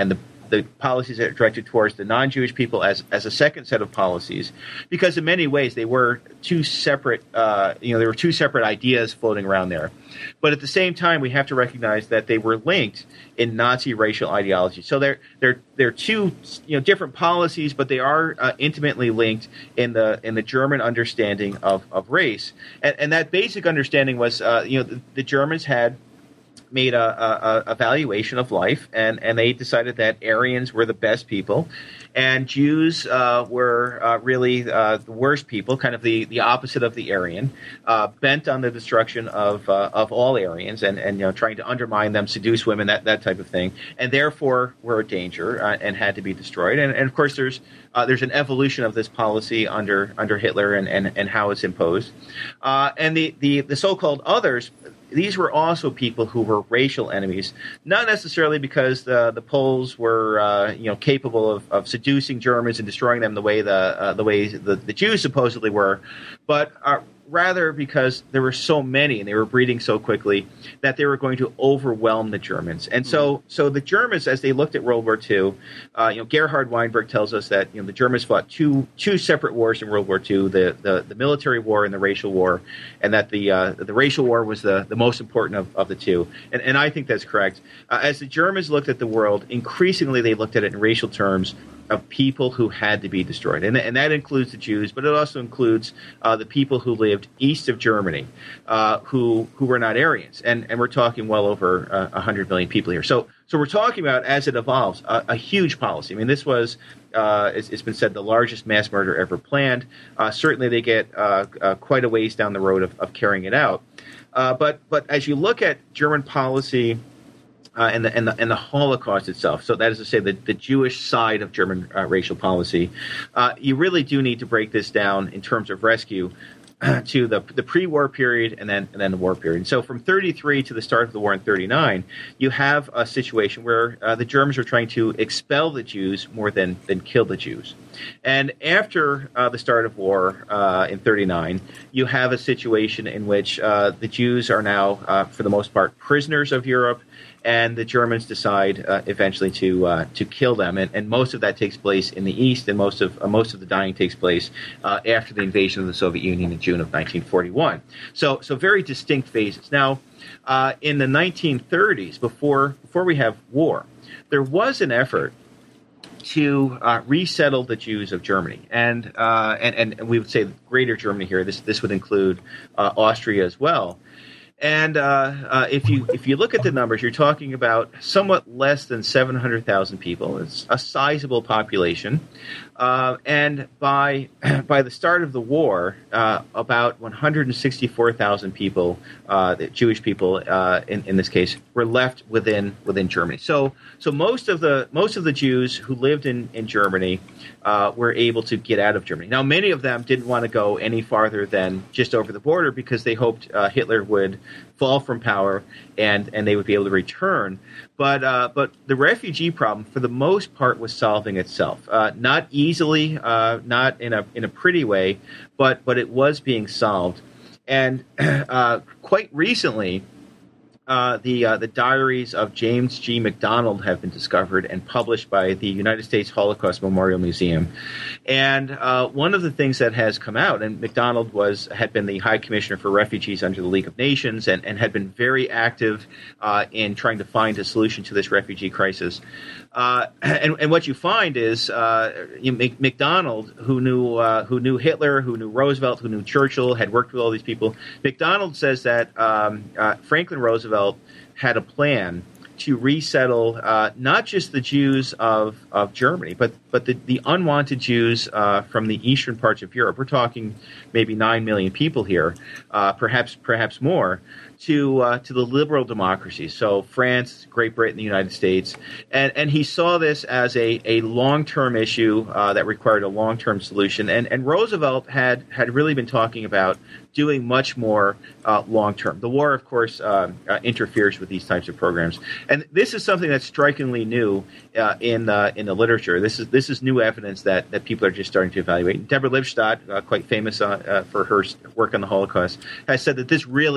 the policies that are directed towards the non-Jewish people as as a second set of policies, because in many ways they were two separate, uh, you know, there were two separate ideas floating around there. But at the same time, we have to recognize that they were linked in Nazi racial ideology. So they're they're they're two you know different policies, but they are uh, intimately linked in the in the German understanding of, of race. And, and that basic understanding was, uh, you know, the, the Germans had made a, a, a evaluation of life, and, and they decided that Aryans were the best people, and Jews uh, were uh, really uh, the worst people, kind of the, the opposite of the Aryan, uh, bent on the destruction of uh, of all Aryans, and, and you know trying to undermine them, seduce women, that, that type of thing, and therefore were a danger uh, and had to be destroyed. And, and of course, there's uh, there's an evolution of this policy under under Hitler and, and, and how it's imposed, uh, and the, the, the so-called others. These were also people who were racial enemies, not necessarily because the the Poles were uh, you know capable of, of seducing Germans and destroying them the way the uh, the way the, the Jews supposedly were, but uh, rather because there were so many and they were breeding so quickly that they were going to overwhelm the Germans. And so so the Germans, as they looked at World War Two, uh, you know, Gerhard Weinberg tells us that you know the Germans fought two two separate wars in World War Two, the the, the military war and the racial war, and that the uh, the racial war was the, the most important of, of the two. And, and I think that's correct. Uh, as the Germans looked at the world, increasingly they looked at it in racial terms of people who had to be destroyed. And, and that includes the Jews, but it also includes uh, the people who lived east of Germany, uh, who who were not Aryans. And, and we're talking well over uh, one hundred million people here. So so we're talking about, as it evolves, a, a huge policy. I mean, this was, uh, it's, it's been said, the largest mass murder ever planned. Uh, certainly they get uh, uh, quite a ways down the road of, of carrying it out. Uh, but but as you look at German policy, Uh, and, the, and, the, and the Holocaust itself, so that is to say the, the Jewish side of German uh, racial policy, uh, you really do need to break this down in terms of rescue uh, to the the pre-war period and then and then the war period. And so from thirty-three to the start of the war in thirty-nine, you have a situation where uh, the Germans are trying to expel the Jews more than, than kill the Jews. And after uh, the start of war uh, in thirty-nine, you have a situation in which uh, the Jews are now, uh, for the most part, prisoners of Europe, and the Germans decide uh, eventually to uh, to kill them, and, and most of that takes place in the East, and most of uh, most of the dying takes place uh, after the invasion of the Soviet Union in June of nineteen forty-one. So, so very distinct phases. Now, uh, in the nineteen thirties, before before we have war, there was an effort to uh, resettle the Jews of Germany, and uh, and and we would say Greater Germany here. This this would include uh, Austria as well. And uh, uh, if you if you look at the numbers, you're talking about somewhat less than seven hundred thousand people. It's a sizable population. Uh, and by by the start of the war, uh, about one hundred sixty-four thousand people, uh, Jewish people uh, in, in this case, were left within within Germany. So so most of the most of the Jews who lived in in Germany uh, were able to get out of Germany. Now, many of them didn't want to go any farther than just over the border because they hoped uh, Hitler would fall from power and and they would be able to return. But uh, but the refugee problem, for the most part, was solving itself. Uh, not easily, uh, not in a in a pretty way, but but it was being solved. And uh, quite recently, uh, the uh, the diaries of James G. MacDonald have been discovered and published by the United States Holocaust Memorial Museum. And uh, one of the things that has come out, and MacDonald was had been the High Commissioner for Refugees under the League of Nations and, and had been very active uh, in trying to find a solution to this refugee crisis. Uh, and, and what you find is uh, you know, MacDonald, who knew uh, who knew Hitler, who knew Roosevelt, who knew Churchill, had worked with all these people. MacDonald says that um, uh, Franklin Roosevelt had a plan to resettle uh, not just the Jews of, of Germany, but but the, the unwanted Jews uh, from the eastern parts of Europe. We're talking maybe nine million people here, uh, perhaps perhaps more, to uh, to the liberal democracies. So France, Great Britain, the United States, and and he saw this as a, a long-term issue uh, that required a long-term solution. And and Roosevelt had had really been talking about doing much more uh, long-term. The war, of course, uh, uh, interferes with these types of programs, and this is something that's strikingly new uh, in uh, in the literature. This is this is new evidence that, that people are just starting to evaluate. Deborah Lipstadt, uh, quite famous uh, uh, for her work on the Holocaust, has said that this really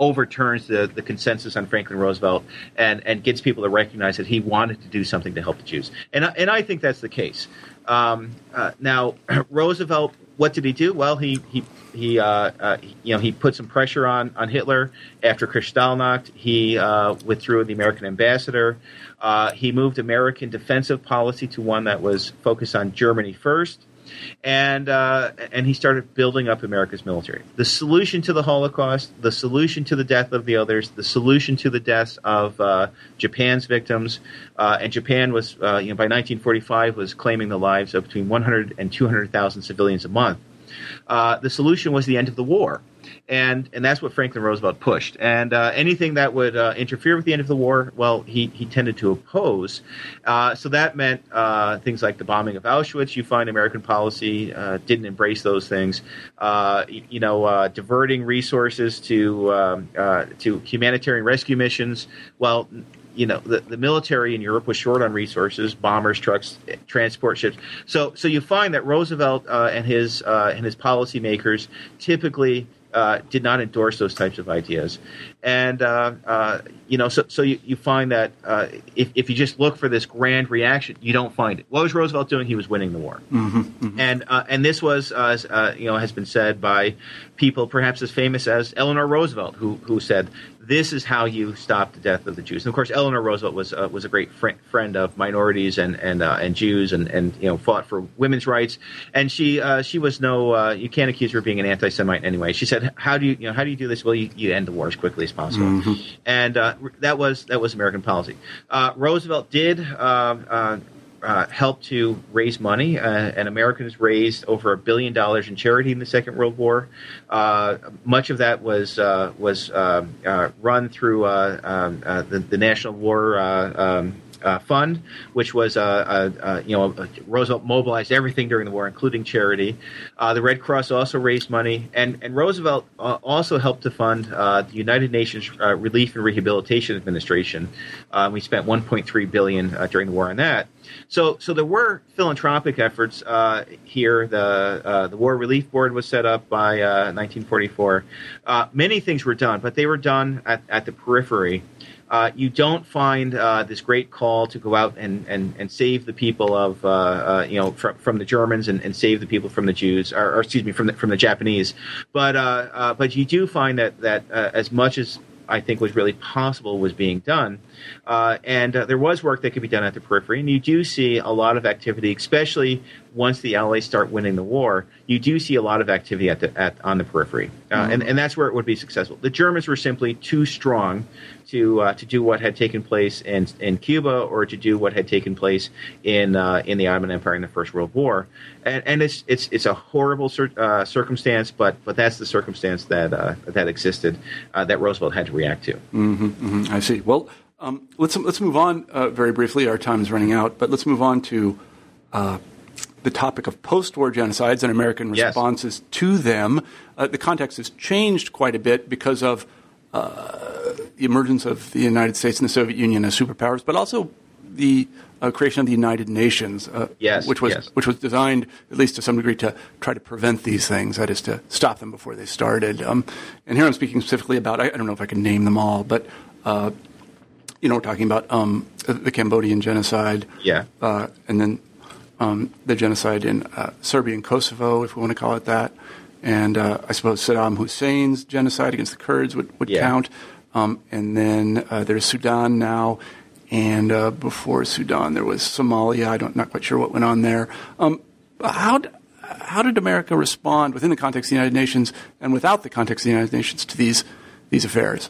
overturns the, the consensus on Franklin Roosevelt and, and gets people to recognize that he wanted to do something to help the Jews. And, I- and I think that's the case. Um, uh, now, Roosevelt, what did he do? Well, he he he uh, uh, you know he put some pressure on, on Hitler after Kristallnacht. He uh, withdrew the American ambassador. Uh, he moved American defensive policy to one that was focused on Germany first. And uh, and he started building up America's military. The solution to the Holocaust, the solution to the death of the others, the solution to the deaths of uh, Japan's victims, uh, and Japan was, uh, you know, by nineteen forty-five was claiming the lives of between one hundred and two hundred thousand civilians a month. Uh, the solution was the end of the war. And and that's what Franklin Roosevelt pushed. And uh, anything that would uh, interfere with the end of the war, well, he, he tended to oppose. Uh, so that meant uh, things like the bombing of Auschwitz. You find American policy uh, didn't embrace those things. Uh, you, you know, uh, diverting resources to um, uh, to humanitarian rescue missions. Well, you know, the, the military in Europe was short on resources, bombers, trucks, transport ships. So so you find that Roosevelt uh, and his uh, and his policymakers typically Uh, did not endorse those types of ideas. And, uh, uh, you know, so, so you, you find that uh, if, if you just look for this grand reaction, you don't find it. What was Roosevelt doing? He was winning the war. Mm-hmm, mm-hmm. And uh, and this was, uh, uh, you know, has been said by people perhaps as famous as Eleanor Roosevelt, who who said, this is how you stop the death of the Jews. And of course, Eleanor Roosevelt was uh, was a great fr- friend of minorities and and uh, and Jews, and, and you know fought for women's rights. And she uh, she was no uh, you can't accuse her of being an anti-Semite anyway. She said, how do you you know how do you do this? Well, you, you end the war as quickly as possible. Mm-hmm. And uh, that was that was American policy. Uh, Roosevelt did. Uh, uh, Uh, helped to raise money, uh, and Americans raised over a billion dollars in charity in the Second World War. Uh, much of that was uh, was uh, uh, run through uh, um, uh, the, the National War uh, um, uh, Fund, which was uh, uh, uh, you know Roosevelt mobilized everything during the war, including charity. Uh, the Red Cross also raised money, and and Roosevelt uh, also helped to fund uh, the United Nations uh, Relief and Rehabilitation Administration. Uh, we spent one point three billion dollars uh, during the war on that. So, so there were philanthropic efforts uh, here. The uh, the War Relief Board was set up by uh, nineteen forty-four. Uh, many things were done, but they were done at, at the periphery. Uh, you don't find uh, this great call to go out and, and, and save the people of uh, uh, you know from, from the Germans and, and save the people from the Jews, or, or excuse me, from the, from the Japanese. But uh, uh, but you do find that that uh, as much as I think was really possible was being done. Uh, and uh, there was work that could be done at the periphery. And you do see a lot of activity, especially once the Allies start winning the war. You do see a lot of activity at the at on the periphery. Uh, mm-hmm. and, and that's where it would be successful. The Germans were simply too strong to uh, to do what had taken place in, in Cuba or to do what had taken place in uh, in the Ottoman Empire in the First World War. And, and it's it's it's a horrible cir- uh, circumstance, but but that's the circumstance that uh, that existed uh, that Roosevelt had to react to. Mm-hmm, mm-hmm. I see. Well, um, let's let's move on uh, very briefly. Our time is running out, but let's move on to uh, the topic of post-war genocides and American responses yes. to them. Uh, the context has changed quite a bit because of uh, the emergence of the United States and the Soviet Union as superpowers, but also the uh, creation of the United Nations, uh, yes, which was yes. which was designed, at least to some degree, to try to prevent these things, that is, to stop them before they started. Um, and here I'm speaking specifically about, I, I don't know if I can name them all, but uh, you know, we're talking about um, the Cambodian genocide, yeah, uh, and then um, the genocide in uh, Serbia and Kosovo, if we want to call it that, and uh, I suppose Saddam Hussein's genocide against the Kurds would, would yeah. count, um, and then uh, there's Sudan now. And uh, before Sudan, there was Somalia. I don't not quite sure what went on there. Um, how d- how did America respond within the context of the United Nations and without the context of the United Nations to these these affairs?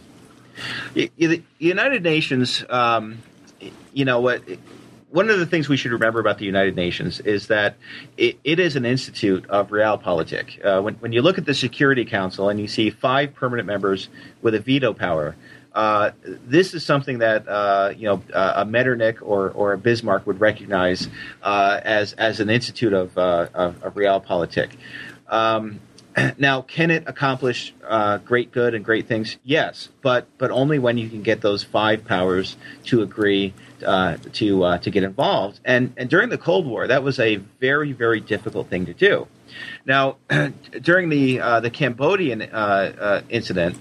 The United Nations, um, you know what. One of the things we should remember about the United Nations is that it, it is an institute of realpolitik. Uh, when, when you look at the Security Council and you see five permanent members with a veto power, uh, this is something that uh, you know uh, a Metternich or, or a Bismarck would recognize uh, as as an institute of uh, of, of realpolitik. Um, Now, can it accomplish uh, great good and great things? Yes, but but only when you can get those five powers to agree uh, to uh, to get involved. And and during the Cold War, that was a very very difficult thing to do. Now, during the uh, the Cambodian uh, uh, incident,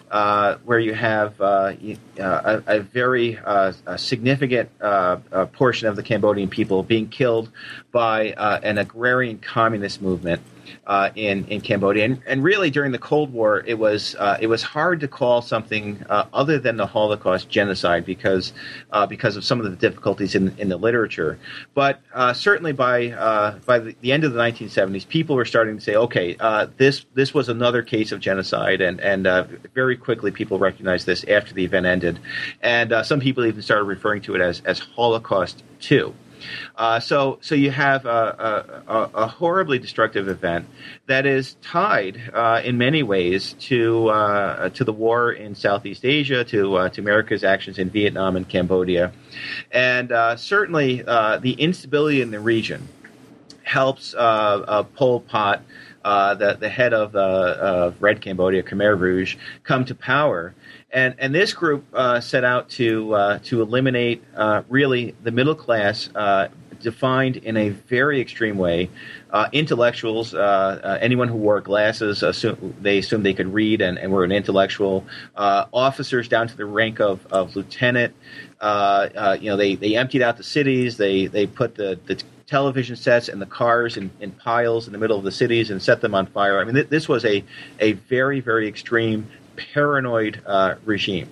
uh, where you have uh, uh, a, a very uh, a significant uh, uh, portion of the Cambodian people being killed by uh, an agrarian communist movement uh, in in Cambodia, and, and really during the Cold War, it was uh, it was hard to call something uh, other than the Holocaust genocide because uh, because of some of the difficulties in in the literature. But uh, certainly by uh, by the, the end of the nineteen seventies, people were starting to say, okay, uh, this this was another case of genocide, and and uh, very quickly people recognized this after the event ended, and uh, some people even started referring to it as as Holocaust two. Uh, so, so you have a, a, a horribly destructive event that is tied uh, in many ways to uh, to the war in Southeast Asia, to uh, to America's actions in Vietnam and Cambodia, and uh, certainly uh, the instability in the region helps uh, uh, Pol Pot, uh, the the head of the uh, Red Cambodia, Khmer Rouge, come to power. And and this group uh, set out to uh, to eliminate uh, really the middle class, uh, defined in a very extreme way. Uh, intellectuals, uh, uh, anyone who wore glasses, assume, they assumed they could read and, and were an intellectual. Uh, officers down to the rank of, of lieutenant. Uh, uh, you know, they, they emptied out the cities. They they put the, the television sets and the cars in, in piles in the middle of the cities and set them on fire. I mean, th- this was a a very very extreme, paranoid uh, regime,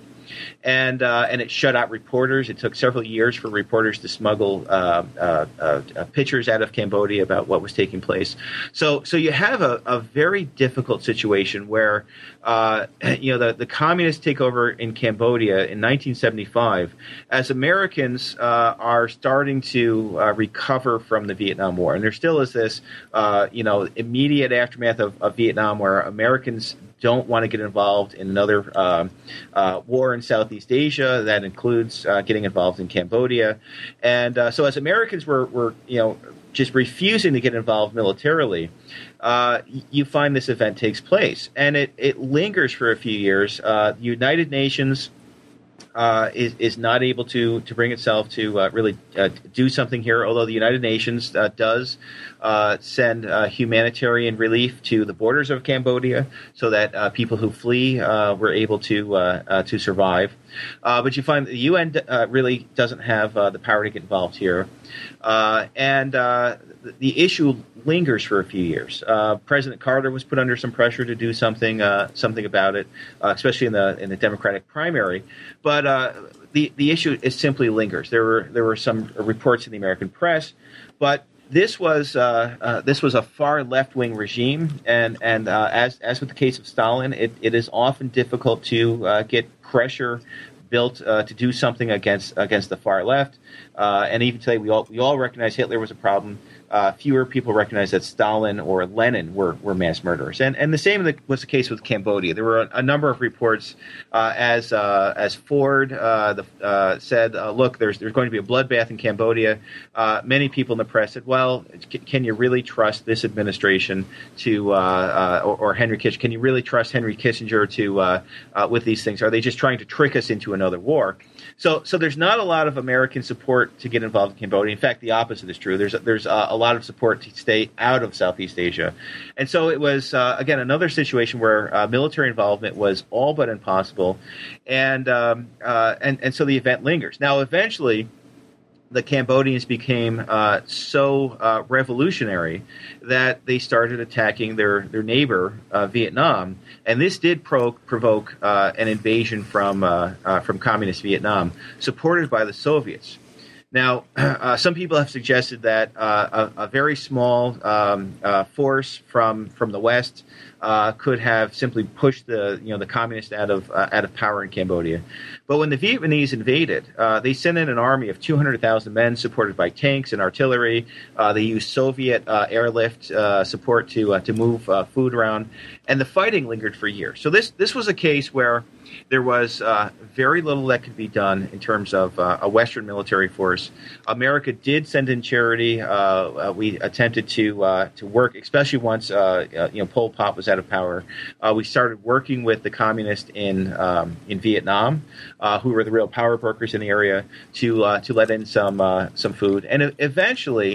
and uh, and it shut out reporters. It took several years for reporters to smuggle uh, uh, uh, pictures out of Cambodia about what was taking place. So so you have a, a very difficult situation where uh, you know the, the communists take over in Cambodia in nineteen seventy-five as Americans uh, are starting to uh, recover from the Vietnam War, and there still is this uh, you know immediate aftermath of, of Vietnam where Americans don't want to get involved in another uh, uh, war in Southeast Asia. That includes uh, getting involved in Cambodia. And uh, so as Americans were, were, you know, just refusing to get involved militarily, uh, you find this event takes place. And it, it lingers for a few years. Uh, the United Nations Uh, is, is not able to, to bring itself to uh, really uh, do something here, although the United Nations uh, does uh, send uh, humanitarian relief to the borders of Cambodia so that uh, people who flee uh, were able to uh, uh, to survive. Uh, but you find the U N uh, really doesn't have uh, the power to get involved here. Uh, and uh, the issue lingers for a few years. Uh, President Carter was put under some pressure to do something uh, something about it, uh, especially in the in the Democratic primary. But uh, the the issue is simply lingers. There were there were some reports in the American press, but this was uh, uh, this was a far left wing regime, and and uh, as as with the case of Stalin, it, it is often difficult to uh, get pressure built uh, to do something against against the far left. Uh, and even today, we all we all recognize Hitler was a problem. Uh, fewer people recognize that Stalin or Lenin were, were mass murderers, and and the same was the case with Cambodia. There were a, a number of reports uh, as uh, as Ford uh, the, uh, said, uh, "Look, there's there's going to be a bloodbath in Cambodia." Uh, many people in the press said, "Well, c- can you really trust this administration to uh, uh, or, or Henry Kissinger? Can you really trust Henry Kissinger to uh, uh, with these things? Are they just trying to trick us into another war?" So, so there's not a lot of American support to get involved in Cambodia. In fact, the opposite is true. There's there's uh, a lot of support to stay out of Southeast Asia, and so it was uh, again another situation where uh, military involvement was all but impossible, and um, uh, and and so the event lingers. Now, eventually, the Cambodians became uh, so uh, revolutionary that they started attacking their their neighbor uh, Vietnam, and this did pro- provoke uh, an invasion from uh, uh, from communist Vietnam, supported by the Soviets. Now, uh, some people have suggested that uh, a, a very small um, uh, force from from the West uh, could have simply pushed the you know the communists out of uh, out of power in Cambodia. But when the Vietnamese invaded, uh, they sent in an army of two hundred thousand men, supported by tanks and artillery. Uh, they used Soviet uh, airlift uh, support to uh, to move uh, food around, and the fighting lingered for years. So this this was a case where there was uh, very little that could be done in terms of uh, a Western military force. America did send in charity. Uh, uh, we attempted to uh, to work, especially once uh, uh, you know Pol Pot was out of power. Uh, we started working with the communists in um, in Vietnam, uh, who were the real power brokers in the area, to uh, to let in some uh, some food, and eventually.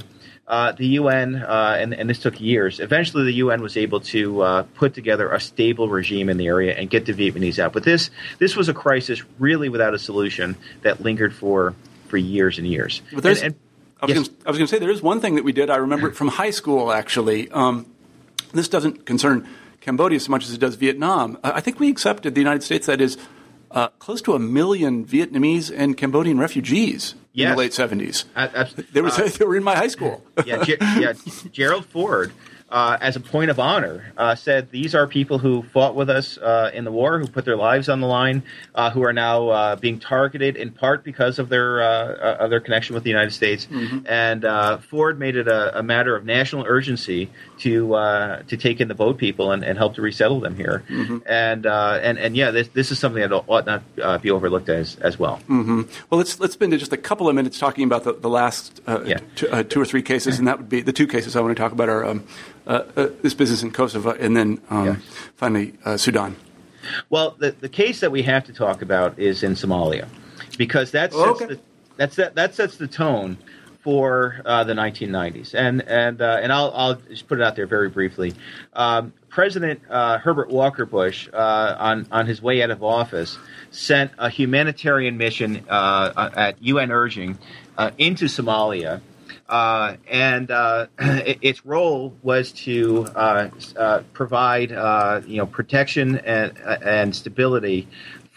uh, the U N, uh, and, and this took years, eventually the U N was able to uh, put together a stable regime in the area and get the Vietnamese out. But this this was a crisis really without a solution that lingered for, for years and years. But there's, and, and, I was yes. going to say, there is one thing that we did. I remember it from high school, actually. Um, this doesn't concern Cambodia so much as it does Vietnam. Uh, I think we accepted the United States that is uh, close to a million Vietnamese and Cambodian refugees yes. in the late seventies. I, I, they, was, uh, they were in my high school. yeah, G- yeah, Gerald Ford, uh, as a point of honor, uh, said these are people who fought with us uh, in the war, who put their lives on the line, uh, who are now uh, being targeted in part because of their uh, of their connection with the United States. Mm-hmm. And uh, Ford made it a, a matter of national urgency to uh, to take in the boat people and, and help to resettle them here. Mm-hmm. And uh, and and yeah, this this is something that ought not uh, be overlooked as as well. Mm-hmm. Well, let's let's spend just a couple of minutes talking about the the last uh, yeah. two, uh, two or three cases, and that would be the two cases I want to talk about are um, uh, uh, this business in Kosovo, and then um, yeah. finally uh, Sudan. Well, the the case that we have to talk about is in Somalia, because that sets okay. the, that's that that sets the tone for uh, the nineteen nineties, and and uh, and I'll I'll just put it out there very briefly. Um, President uh, Herbert Walker Bush, uh, on on his way out of office, sent a humanitarian mission uh, at U N urging uh, into Somalia. Uh, and uh, its role was to uh, uh, provide, uh, you know, protection and, and stability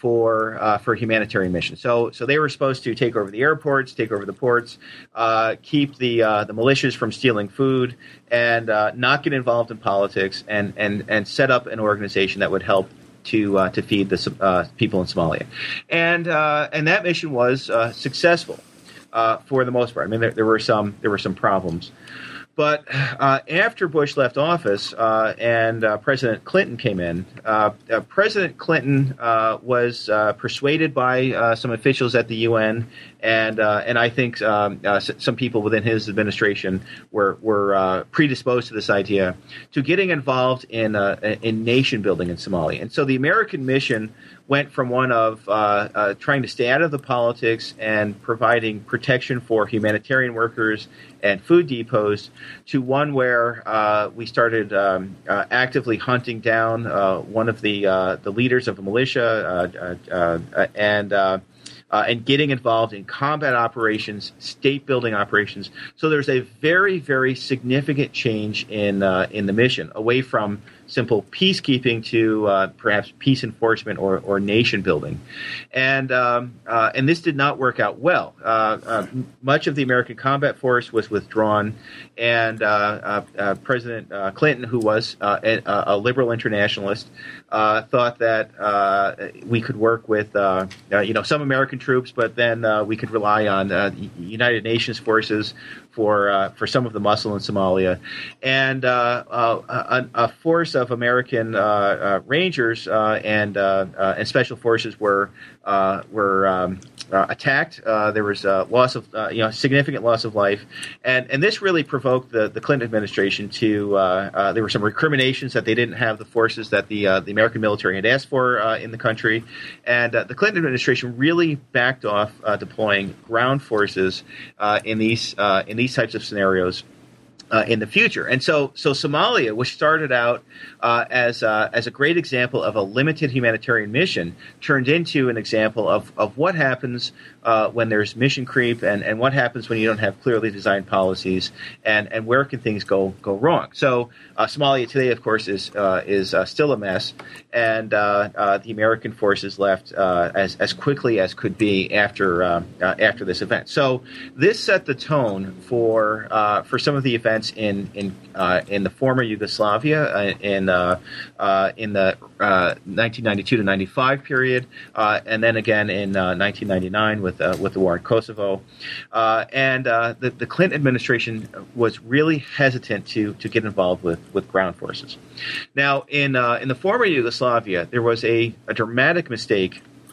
for uh, for humanitarian missions. So, so they were supposed to take over the airports, take over the ports, uh, keep the uh, the militias from stealing food, and uh, not get involved in politics, and and and set up an organization that would help to uh, to feed the uh, people in Somalia, and uh, and that mission was uh, successful. Uh, for the most part. I mean, there, there were some there were some problems, but uh, after Bush left office uh, and uh, President Clinton came in, uh, uh, President Clinton uh, was uh, persuaded by uh, some officials at the U N, and uh, and I think um, uh, some people within his administration were were uh, predisposed to this idea to getting involved in uh, in nation building in Somalia, and so the American mission went from one of uh, uh, trying to stay out of the politics and providing protection for humanitarian workers and food depots to one where uh, we started um, uh, actively hunting down uh, one of the uh, the leaders of a militia uh, uh, uh, and uh, uh, and getting involved in combat operations, state building operations. So there's a very, very significant change in uh, in the mission away from simple peacekeeping to uh, perhaps peace enforcement or, or nation building, and um, uh, and this did not work out well. Uh, uh, much of the American combat force was withdrawn, and uh, uh, uh, President uh, Clinton, who was uh, a, a liberal internationalist, uh, thought that uh, we could work with uh, uh, you know some American troops, but then uh, we could rely on uh, United Nations forces for uh, for some of the muscle in Somalia, and uh, uh, a, a force of American uh, uh, Rangers uh, and uh, uh, and special forces were uh, were um, uh, attacked. Uh, there was uh, loss of uh, you know significant loss of life, and and this really provoked the, the Clinton administration to. Uh, uh, there were some recriminations that they didn't have the forces that the uh, the American military had asked for uh, in the country, and uh, the Clinton administration really backed off uh, deploying ground forces uh, in these uh, in these types of scenarios uh, in the future. And so, so Somalia, which started out uh, as uh, as a great example of a limited humanitarian mission, turned into an example of of what happens uh, when there's mission creep, and, and what happens when you don't have clearly designed policies, and, and where can things go go wrong. So uh, Somalia today, of course, is uh, is uh, still a mess, and uh, uh, the American forces left uh, as as quickly as could be after uh, uh, after this event. So this set the tone for uh, for some of the events in in uh, in the former Yugoslavia uh, in uh, uh, in the uh, nineteen ninety-two to ninety-five period, uh, and then again in uh, nineteen ninety-nine with uh, with the war in Kosovo, uh, and uh, the the Clinton administration was really hesitant to to get involved with, with ground forces. Now in uh, in the former Yugoslavia, there was a, a dramatic mistake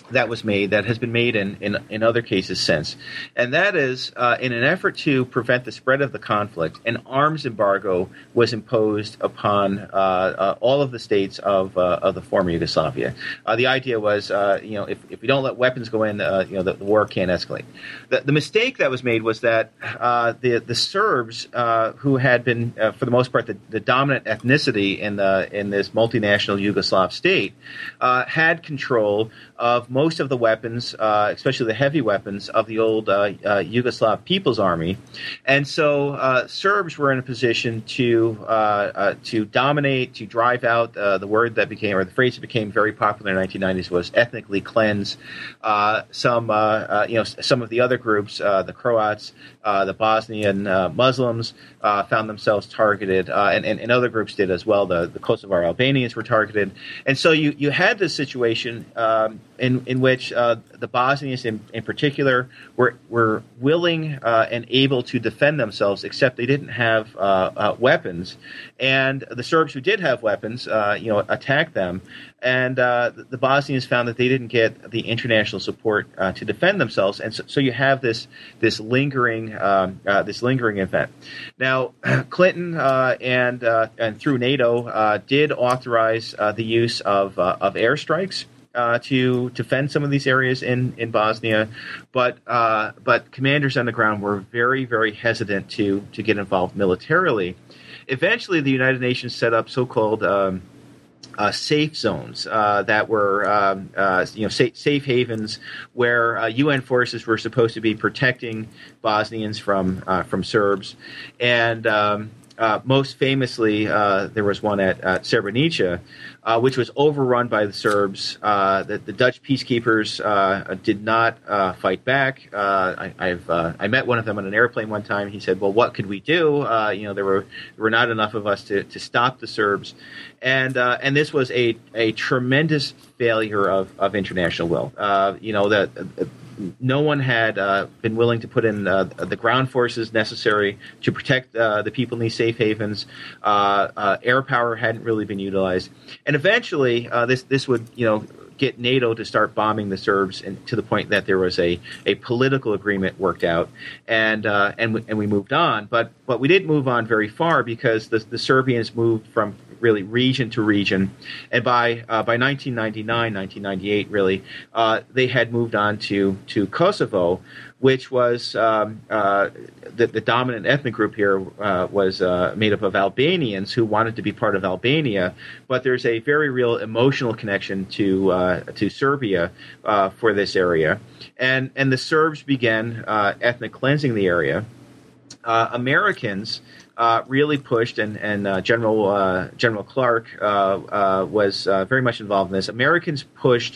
that was made, that has been made in, in, in other cases since. And that is, uh, in an effort to prevent the spread of the conflict, an arms embargo was imposed upon uh, uh, all of the states of uh, of the former Yugoslavia. Uh, the idea was, uh, you know, if, if we don't let weapons go in, uh, you know, the, the war can't escalate. The, the mistake that was made was that uh, the the Serbs, uh, who had been, uh, for the most part, the, the dominant ethnicity in the in this multinational Yugoslav state, uh, had control of most of the weapons, uh, especially the heavy weapons, of the old uh, uh, Yugoslav People's Army. And so uh, Serbs were in a position to uh, uh, to dominate, to drive out uh, the word that became, or the phrase that became very popular in the nineteen nineties was ethnically cleanse. Uh, some, uh, uh, you know, some of the other groups, uh, the Croats, uh, the Bosnian uh, Muslims, uh, found themselves targeted, uh, and, and, and other groups did as well. The, the Kosovar Albanians were targeted. And so you, you had this situation um, in, in which uh, the Bosnians in, in particular were, were willing uh, and able to defend themselves, except they didn't have uh, uh, weapons. And the Serbs who did have weapons, uh, you know, attacked them. And uh, the Bosnians found that they didn't get the international support uh, to defend themselves, and so, so you have this this lingering um, uh, this lingering event. Now, Clinton uh, and uh, and through NATO uh, did authorize uh, the use of uh, of airstrikes uh, to defend some of these areas in, in Bosnia, but uh, but commanders on the ground were very very hesitant to to get involved militarily. Eventually, the United Nations set up so-called um, Uh, safe zones uh, that were, um, uh, you know, safe, safe havens where uh, U N forces were supposed to be protecting Bosnians from uh, from Serbs, and um, uh, most famously, uh, there was one at, at Srebrenica, uh, which was overrun by the Serbs. Uh, the, the Dutch peacekeepers uh, did not uh, fight back. Uh, I, I've uh, I met one of them on an airplane one time. He said, "Well, what could we do? Uh, you know, there were there were not enough of us to, to stop the Serbs." And uh, and this was a, a tremendous failure of, of international will. Uh, you know, that uh, no one had uh, been willing to put in uh, the ground forces necessary to protect uh, the people in these safe havens. Uh, uh, air power hadn't really been utilized, and eventually uh, this this would you know get NATO to start bombing the Serbs, and to the point that there was a, a political agreement worked out, and uh, and we, and we moved on. But but we didn't move on very far because the the Serbians moved from really region to region, and by uh, by nineteen ninety-nine, nineteen ninety-eight, really, uh, they had moved on to to Kosovo, which was um, uh, the, the dominant ethnic group here uh, was uh, made up of Albanians who wanted to be part of Albania, but there's a very real emotional connection to uh, to Serbia uh, for this area, and and the Serbs began uh, ethnic cleansing the area. Uh, Americans uh, really pushed, and, and uh, General uh, General Clark uh, uh, was uh, very much involved in this. Americans pushed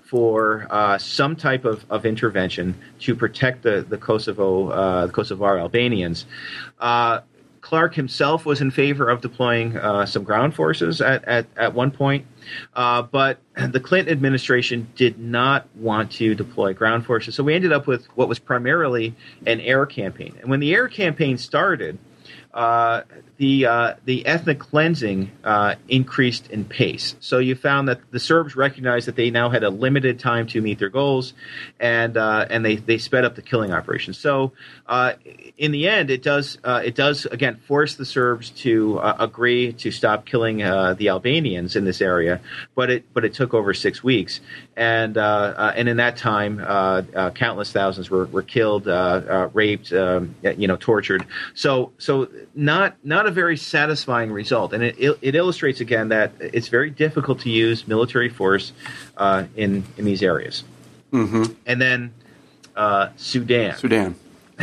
for uh, some type of, of intervention to protect the the Kosovo uh, the Kosovar Albanians. Uh, Clark himself was in favor of deploying uh, some ground forces at, at, at one point, uh, but the Clinton administration did not want to deploy ground forces. So we ended up with what was primarily an air campaign. And when the air campaign started, uh, the uh, the ethnic cleansing uh, increased in pace. So you found that the Serbs recognized that they now had a limited time to meet their goals, and uh, and they, they sped up the killing operation. So uh, in the end, it does uh, it does again force the Serbs to uh, agree to stop killing uh, the Albanians in this area, but it but it took over six weeks, and uh, uh, and in that time, uh, uh, countless thousands were were killed, uh, uh, raped, um, you know, tortured. So so not not a very satisfying result, and it, it, it illustrates again that it's very difficult to use military force uh, in in these areas. Mm-hmm. And then uh, Sudan, Sudan,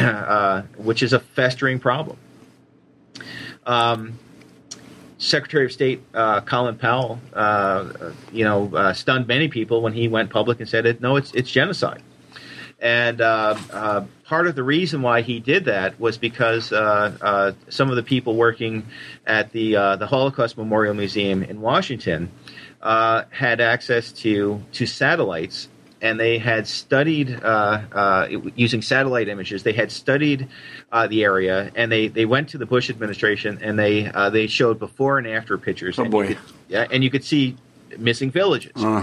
uh, which is a festering problem. Um, Secretary of State uh, Colin Powell, uh, you know, uh, stunned many people when he went public and said, it, "No, it's it's genocide." And uh, uh, part of the reason why he did that was because uh, uh, some of the people working at the uh, the Holocaust Memorial Museum in Washington uh, had access to to satellites, and they had studied uh, uh, using satellite images. They had studied uh, the area, and they, they went to the Bush administration, and they uh, they showed before and after pictures. Oh and boy! You could, yeah, and you could see missing villages. Uh-huh.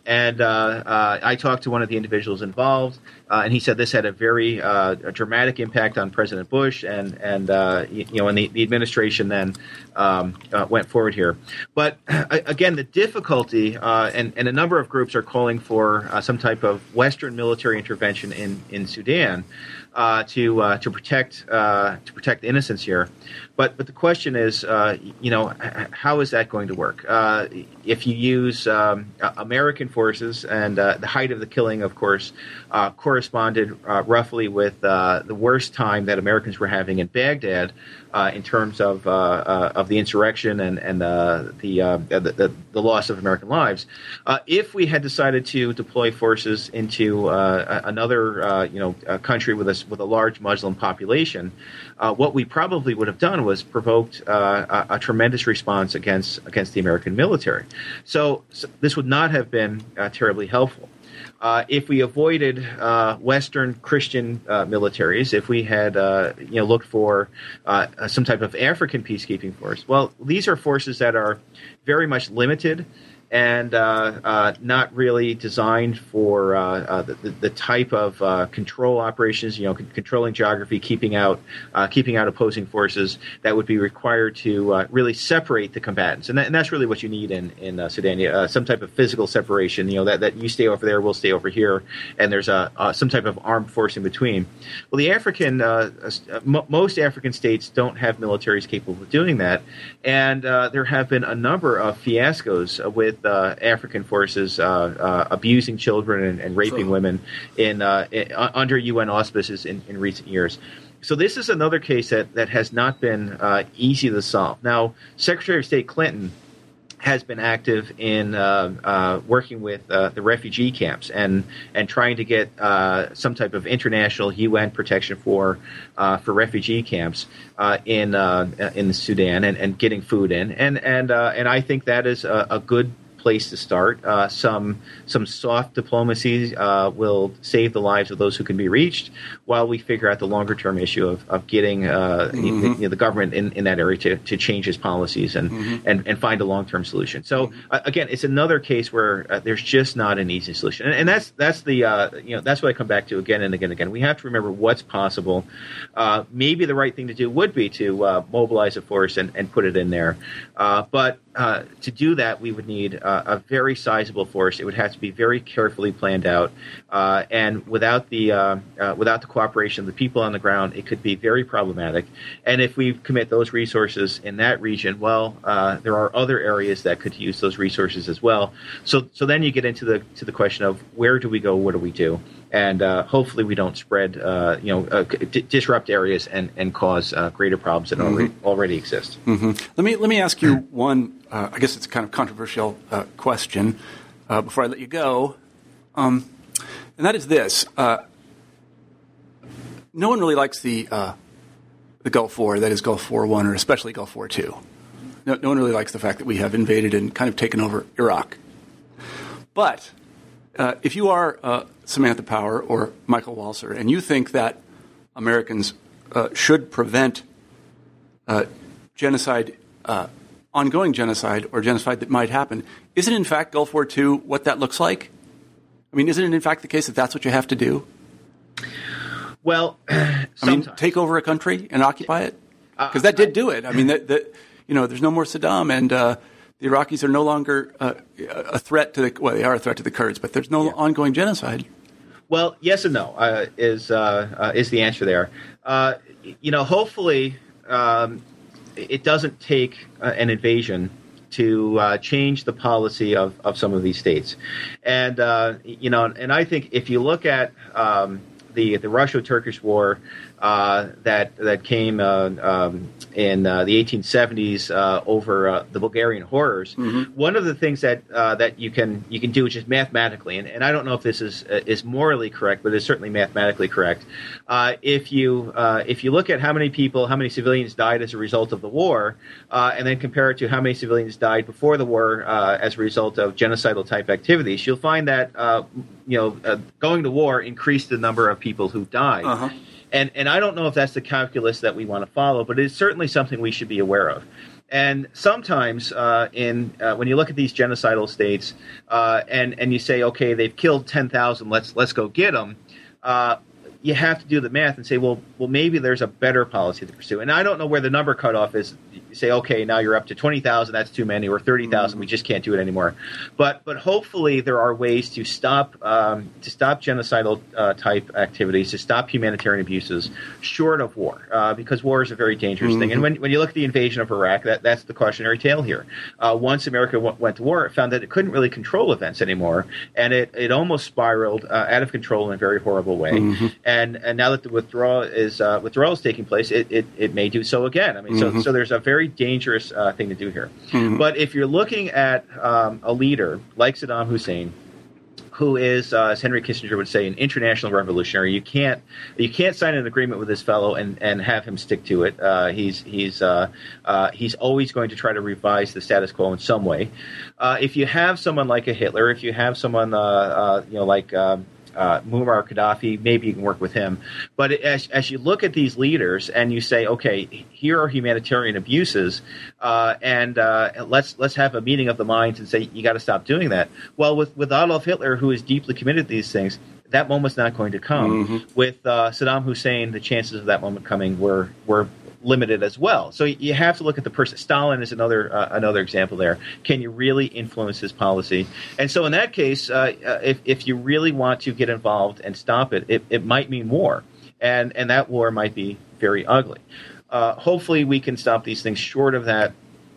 and uh, uh, I talked to one of the individuals involved, uh, and he said this had a very uh, a dramatic impact on President Bush, and and uh, you, you know, and the, the administration then um, uh, went forward here. But uh, again, the difficulty, uh, and and a number of groups are calling for uh, some type of Western military intervention in in Sudan. Uh, to uh, to protect uh, to protect innocents here, but but the question is, uh, you know, how is that going to work? Uh, if you use um, American forces, and uh, the height of the killing, of course, uh, corresponded uh, roughly with uh, the worst time that Americans were having in Baghdad uh, in terms of uh, uh, of the insurrection and and uh, the, uh, the, the the loss of American lives. Uh, if we had decided to deploy forces into uh, another uh, you know a country with a with a large Muslim population, uh, what we probably would have done was provoked uh, a, a tremendous response against against the American military. So, so this would not have been uh, terribly helpful. Uh, if we avoided uh, Western Christian uh, militaries, if we had uh, you know looked for uh, some type of African peacekeeping force, well, these are forces that are very much limited and uh, uh, not really designed for uh, uh, the, the type of uh, control operations, you know, c- controlling geography, keeping out uh, keeping out opposing forces that would be required to uh, really separate the combatants. And, that, and that's really what you need in, in uh, Sudan, uh, some type of physical separation, you know, that, that you stay over there, we'll stay over here, and there's a, uh, some type of armed force in between. Well, the African, uh, uh, m- most African states don't have militaries capable of doing that, and uh, there have been a number of fiascos with Uh, African forces uh, uh, abusing children and, and raping Sure. women in, uh, in under U N auspices in, in recent years. So this is another case that, that has not been uh, easy to solve. Now, Secretary of State Clinton has been active in uh, uh, working with uh, the refugee camps and and trying to get uh, some type of international U N protection for uh, for refugee camps uh, in uh, in Sudan and, and getting food in and and uh, and I think that is a, a good place to start. Uh, some some soft diplomacy uh, will save the lives of those who can be reached, while we figure out the longer term issue of of getting uh, mm-hmm. the, you know, the government in, in that area to, to change its policies and, mm-hmm. and and find a long term solution. So uh, again, it's another case where uh, there's just not an easy solution, and, and that's that's the uh, you know that's what I come back to again and again and again. We have to remember what's possible. Uh, maybe the right thing to do would be to uh, mobilize a force and, and put it in there, uh, but uh, to do that, we would need uh, a very sizable force. It would have to be very carefully planned out, uh, and without the uh, uh, without the cooperation of the people on the ground, it could be very problematic. And if we commit those resources in that region, well, uh, there are other areas that could use those resources as well. So, so then you get into the to the question of where do we go, what do we do, and uh, hopefully we don't spread, uh, you know, uh, d- disrupt areas and and cause uh, greater problems that mm-hmm. already already exist. Mm-hmm. Let me let me ask you one. Uh, I guess it's a kind of controversial uh, question uh, before I let you go, um, and that is this: uh, no one really likes the uh, the Gulf War, that is Gulf War One, or especially Gulf War Two. No, no one really likes the fact that we have invaded and kind of taken over Iraq. But uh, if you are uh, Samantha Power or Michael Walser, and you think that Americans uh, should prevent uh, genocide. Uh, ongoing genocide or genocide that might happen, isn't in fact Gulf War Two what that looks like? I mean, isn't it in fact the case that that's what you have to do? Well, I mean, take over a country and occupy it? Because that did do it. I mean, that, that, you know, there's no more Saddam, and uh, the Iraqis are no longer uh, a threat to the, well, they are a threat to the Kurds, but there's no yeah. ongoing genocide. Well, yes and no uh, is uh, uh, is the answer there. Uh, you know, hopefully um, it doesn't take uh, an invasion to uh, change the policy of, of some of these states. And, uh, you know, and I think if you look at um, the the Russo-Turkish War uh, that that came uh, um, in uh, the eighteen seventies uh, over uh, the Bulgarian horrors, mm-hmm. one of the things that uh, that you can you can do is just mathematically, and, and I don't know if this is uh, is morally correct, but it's certainly mathematically correct. Uh, if you uh, if you look at how many people, how many civilians died as a result of the war, uh, and then compare it to how many civilians died before the war uh, as a result of genocidal type activities, you'll find that uh, you know uh, going to war increased the number of people who died. Uh-huh. And and I don't know if that's the calculus that we want to follow, but it's certainly something we should be aware of. And sometimes uh, in uh, when you look at these genocidal states uh, and and you say, okay, they've killed ten thousand, let's let's go get them. Uh, you have to do the math and say, well, well, maybe there's a better policy to pursue. And I don't know where the number cutoff is. You say, okay, now you're up to twenty thousand, that's too many, or thirty thousand, mm-hmm. we just can't do it anymore. But but hopefully there are ways to stop um, to stop genocidal uh, type activities, to stop humanitarian abuses, short of war, uh, because war is a very dangerous mm-hmm. thing. And when when you look at the invasion of Iraq, that that's the cautionary tale here. Uh, once America w- went to war, it found that it couldn't really control events anymore, and it, it almost spiraled uh, out of control in a very horrible way. Mm-hmm. And and now that the withdrawal is uh, withdrawal is taking place, it, it, it may do so again. I mean, mm-hmm. so so there's a very dangerous uh, thing to do here. Mm-hmm. But if you're looking at um, a leader like Saddam Hussein, who is, uh, as Henry Kissinger would say, an international revolutionary, you can't you can't sign an agreement with this fellow and, and have him stick to it. Uh, he's he's uh, uh, he's always going to try to revise the status quo in some way. Uh, if you have someone like a Hitler, if you have someone uh, uh, you know like um, Uh, Muammar Gaddafi, maybe you can work with him. But as, as you look at these leaders and you say, okay, here are humanitarian abuses, uh, and uh, let's let's have a meeting of the minds and say, you got to stop doing that. Well, with, with Adolf Hitler, who is deeply committed to these things, that moment's not going to come. Mm-hmm. With uh, Saddam Hussein, the chances of that moment coming were were limited as well. So you have to look at the person. Stalin is another uh, another example there. Can you really influence his policy? And so in that case, uh, if if you really want to get involved and stop it, it, it might mean war, and and that war might be very ugly. Uh, hopefully, we can stop these things short of that.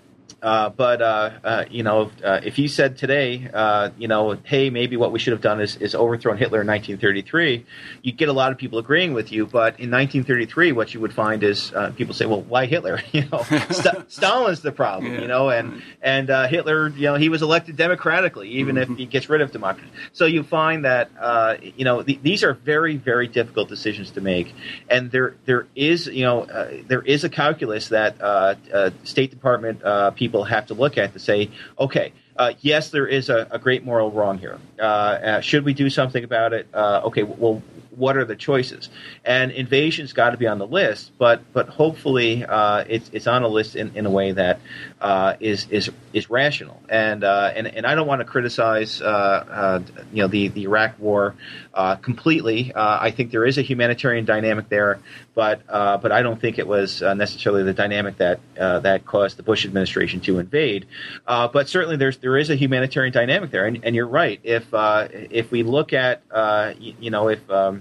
Uh, but, uh, uh, you know, uh, if you said today, uh, you know, hey, maybe what we should have done is, is overthrown Hitler in nineteen thirty-three, you'd get a lot of people agreeing with you. But in nineteen thirty-three, what you would find is uh, people say, well, why Hitler? You know, St- Stalin's the problem, yeah. you know, and and uh, Hitler, you know, he was elected democratically, even mm-hmm. if he gets rid of democracy. So you find that, uh, you know, th- these are very, very difficult decisions to make. And there there is, you know, uh, there is a calculus that uh, uh, State Department uh, people have to look at to say, okay, uh, yes, there is a, a great moral wrong here. Uh, uh, should we do something about it? Uh, okay, well, what are the choices? And invasion's got to be on the list, but but hopefully uh, it's it's on a list in, in a way that uh, is is is rational. And uh, and and I don't want to criticize uh, uh, you know the the Iraq War uh, completely. Uh, I think there is a humanitarian dynamic there, but uh, but I don't think it was uh, necessarily the dynamic that uh, that caused the Bush administration to invade. Uh, but certainly there's there is a humanitarian dynamic there, and, and you're right. If uh, if we look at uh, you, you know if um,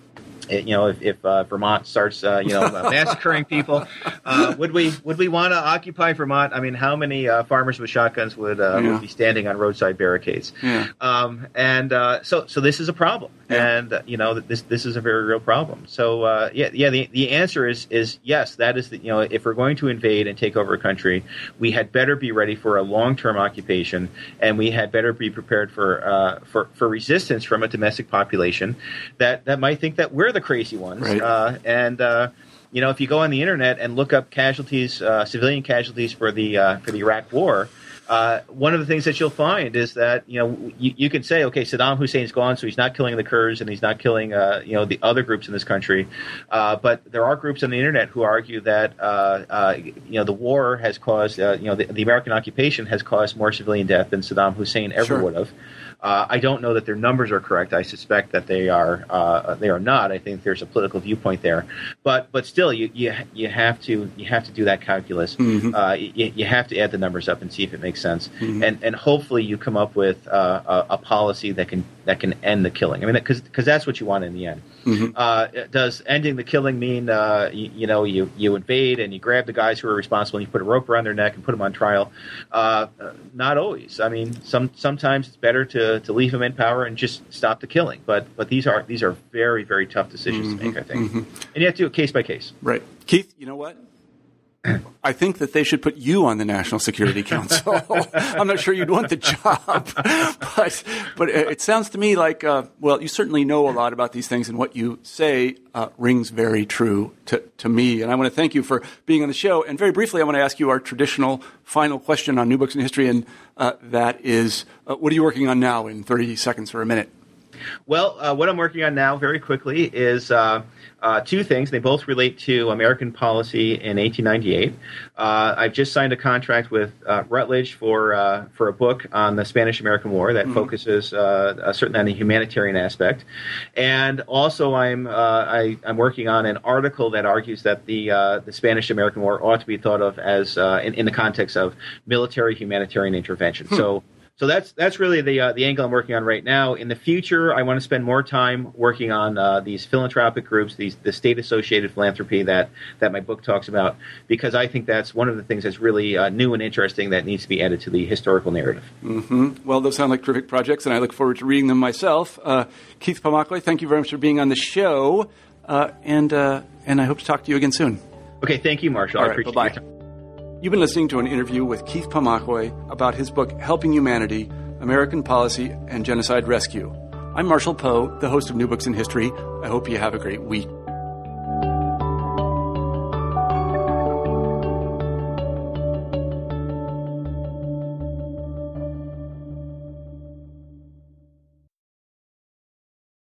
you know, if, if uh, Vermont starts, uh, you know, uh, massacring people, uh, would we would we want to occupy Vermont? I mean, how many uh, farmers with shotguns would uh, yeah. would be standing on roadside barricades? Yeah. Um, and uh, so so this is a problem, yeah. and uh, you know this this is a very real problem. So uh, yeah yeah the the answer is is yes, that is the, you know if we're going to invade and take over a country, we had better be ready for a long term occupation, and we had better be prepared for uh, for for resistance from a domestic population that that might think that we're the crazy ones, right. uh, and uh, you know, if you go on the internet and look up casualties, uh, civilian casualties for the uh, for the Iraq War, uh, one of the things that you'll find is that you know you, you can say, okay, Saddam Hussein's gone, so he's not killing the Kurds and he's not killing uh, you know the other groups in this country, uh, but there are groups on the internet who argue that uh, uh, you know the war has caused uh, you know the, the American occupation has caused more civilian death than Saddam Hussein ever sure. would have. Uh, I don't know that their numbers are correct. I suspect that they are uh, they are not. I think there's a political viewpoint there, but but still, you you, you have to you have to do that calculus. Mm-hmm. Uh, you, you have to add the numbers up and see if it makes sense, mm-hmm. and and hopefully you come up with uh, a, a policy that can that can end the killing. I mean, because because that's what you want in the end. Mm-hmm. Uh, does ending the killing mean uh, you, you know you, you invade and you grab the guys who are responsible and you put a rope around their neck and put them on trial? Uh, not always. I mean, some sometimes it's better to to leave them in power and just stop the killing. But but these are these are very, very tough decisions mm-hmm, to make, I think. Mm-hmm. And you have to do it case by case. Right. Keith, you know what? I think that they should put you on the National Security Council. I'm not sure you'd want the job, but but it sounds to me like, uh, well, you certainly know a lot about these things, and what you say uh, rings very true to, to me. And I want to thank you for being on the show. And very briefly, I want to ask you our traditional final question on New Books in History, and uh, that is, uh, what are you working on now in thirty seconds or a minute? Well, uh, what I'm working on now, very quickly, is uh, uh, two things. They both relate to American policy in eighteen ninety-eight. Uh, I've just signed a contract with uh, Routledge for uh, for a book on the Spanish-American War that mm-hmm. focuses uh, certainly on the humanitarian aspect. And also, I'm uh, I, I'm working on an article that argues that the uh, the Spanish-American War ought to be thought of as uh, in, in the context of military humanitarian intervention. Hmm. So. So that's that's really the uh, the angle I'm working on right now. In the future, I want to spend more time working on uh, these philanthropic groups, these the state-associated philanthropy that, that my book talks about, because I think that's one of the things that's really uh, new and interesting that needs to be added to the historical narrative. Mm-hmm. Well, those sound like terrific projects, and I look forward to reading them myself. Uh, Keith Paumakwe, thank you very much for being on the show, uh, and uh, and I hope to talk to you again soon. Okay, thank you, Marshall. All I right, appreciate bye-bye. your time. You've been listening to an interview with Keith Paumakwe about his book, Helping Humanity, American Policy and Genocide Rescue. I'm Marshall Poe, the host of New Books in History. I hope you have a great week.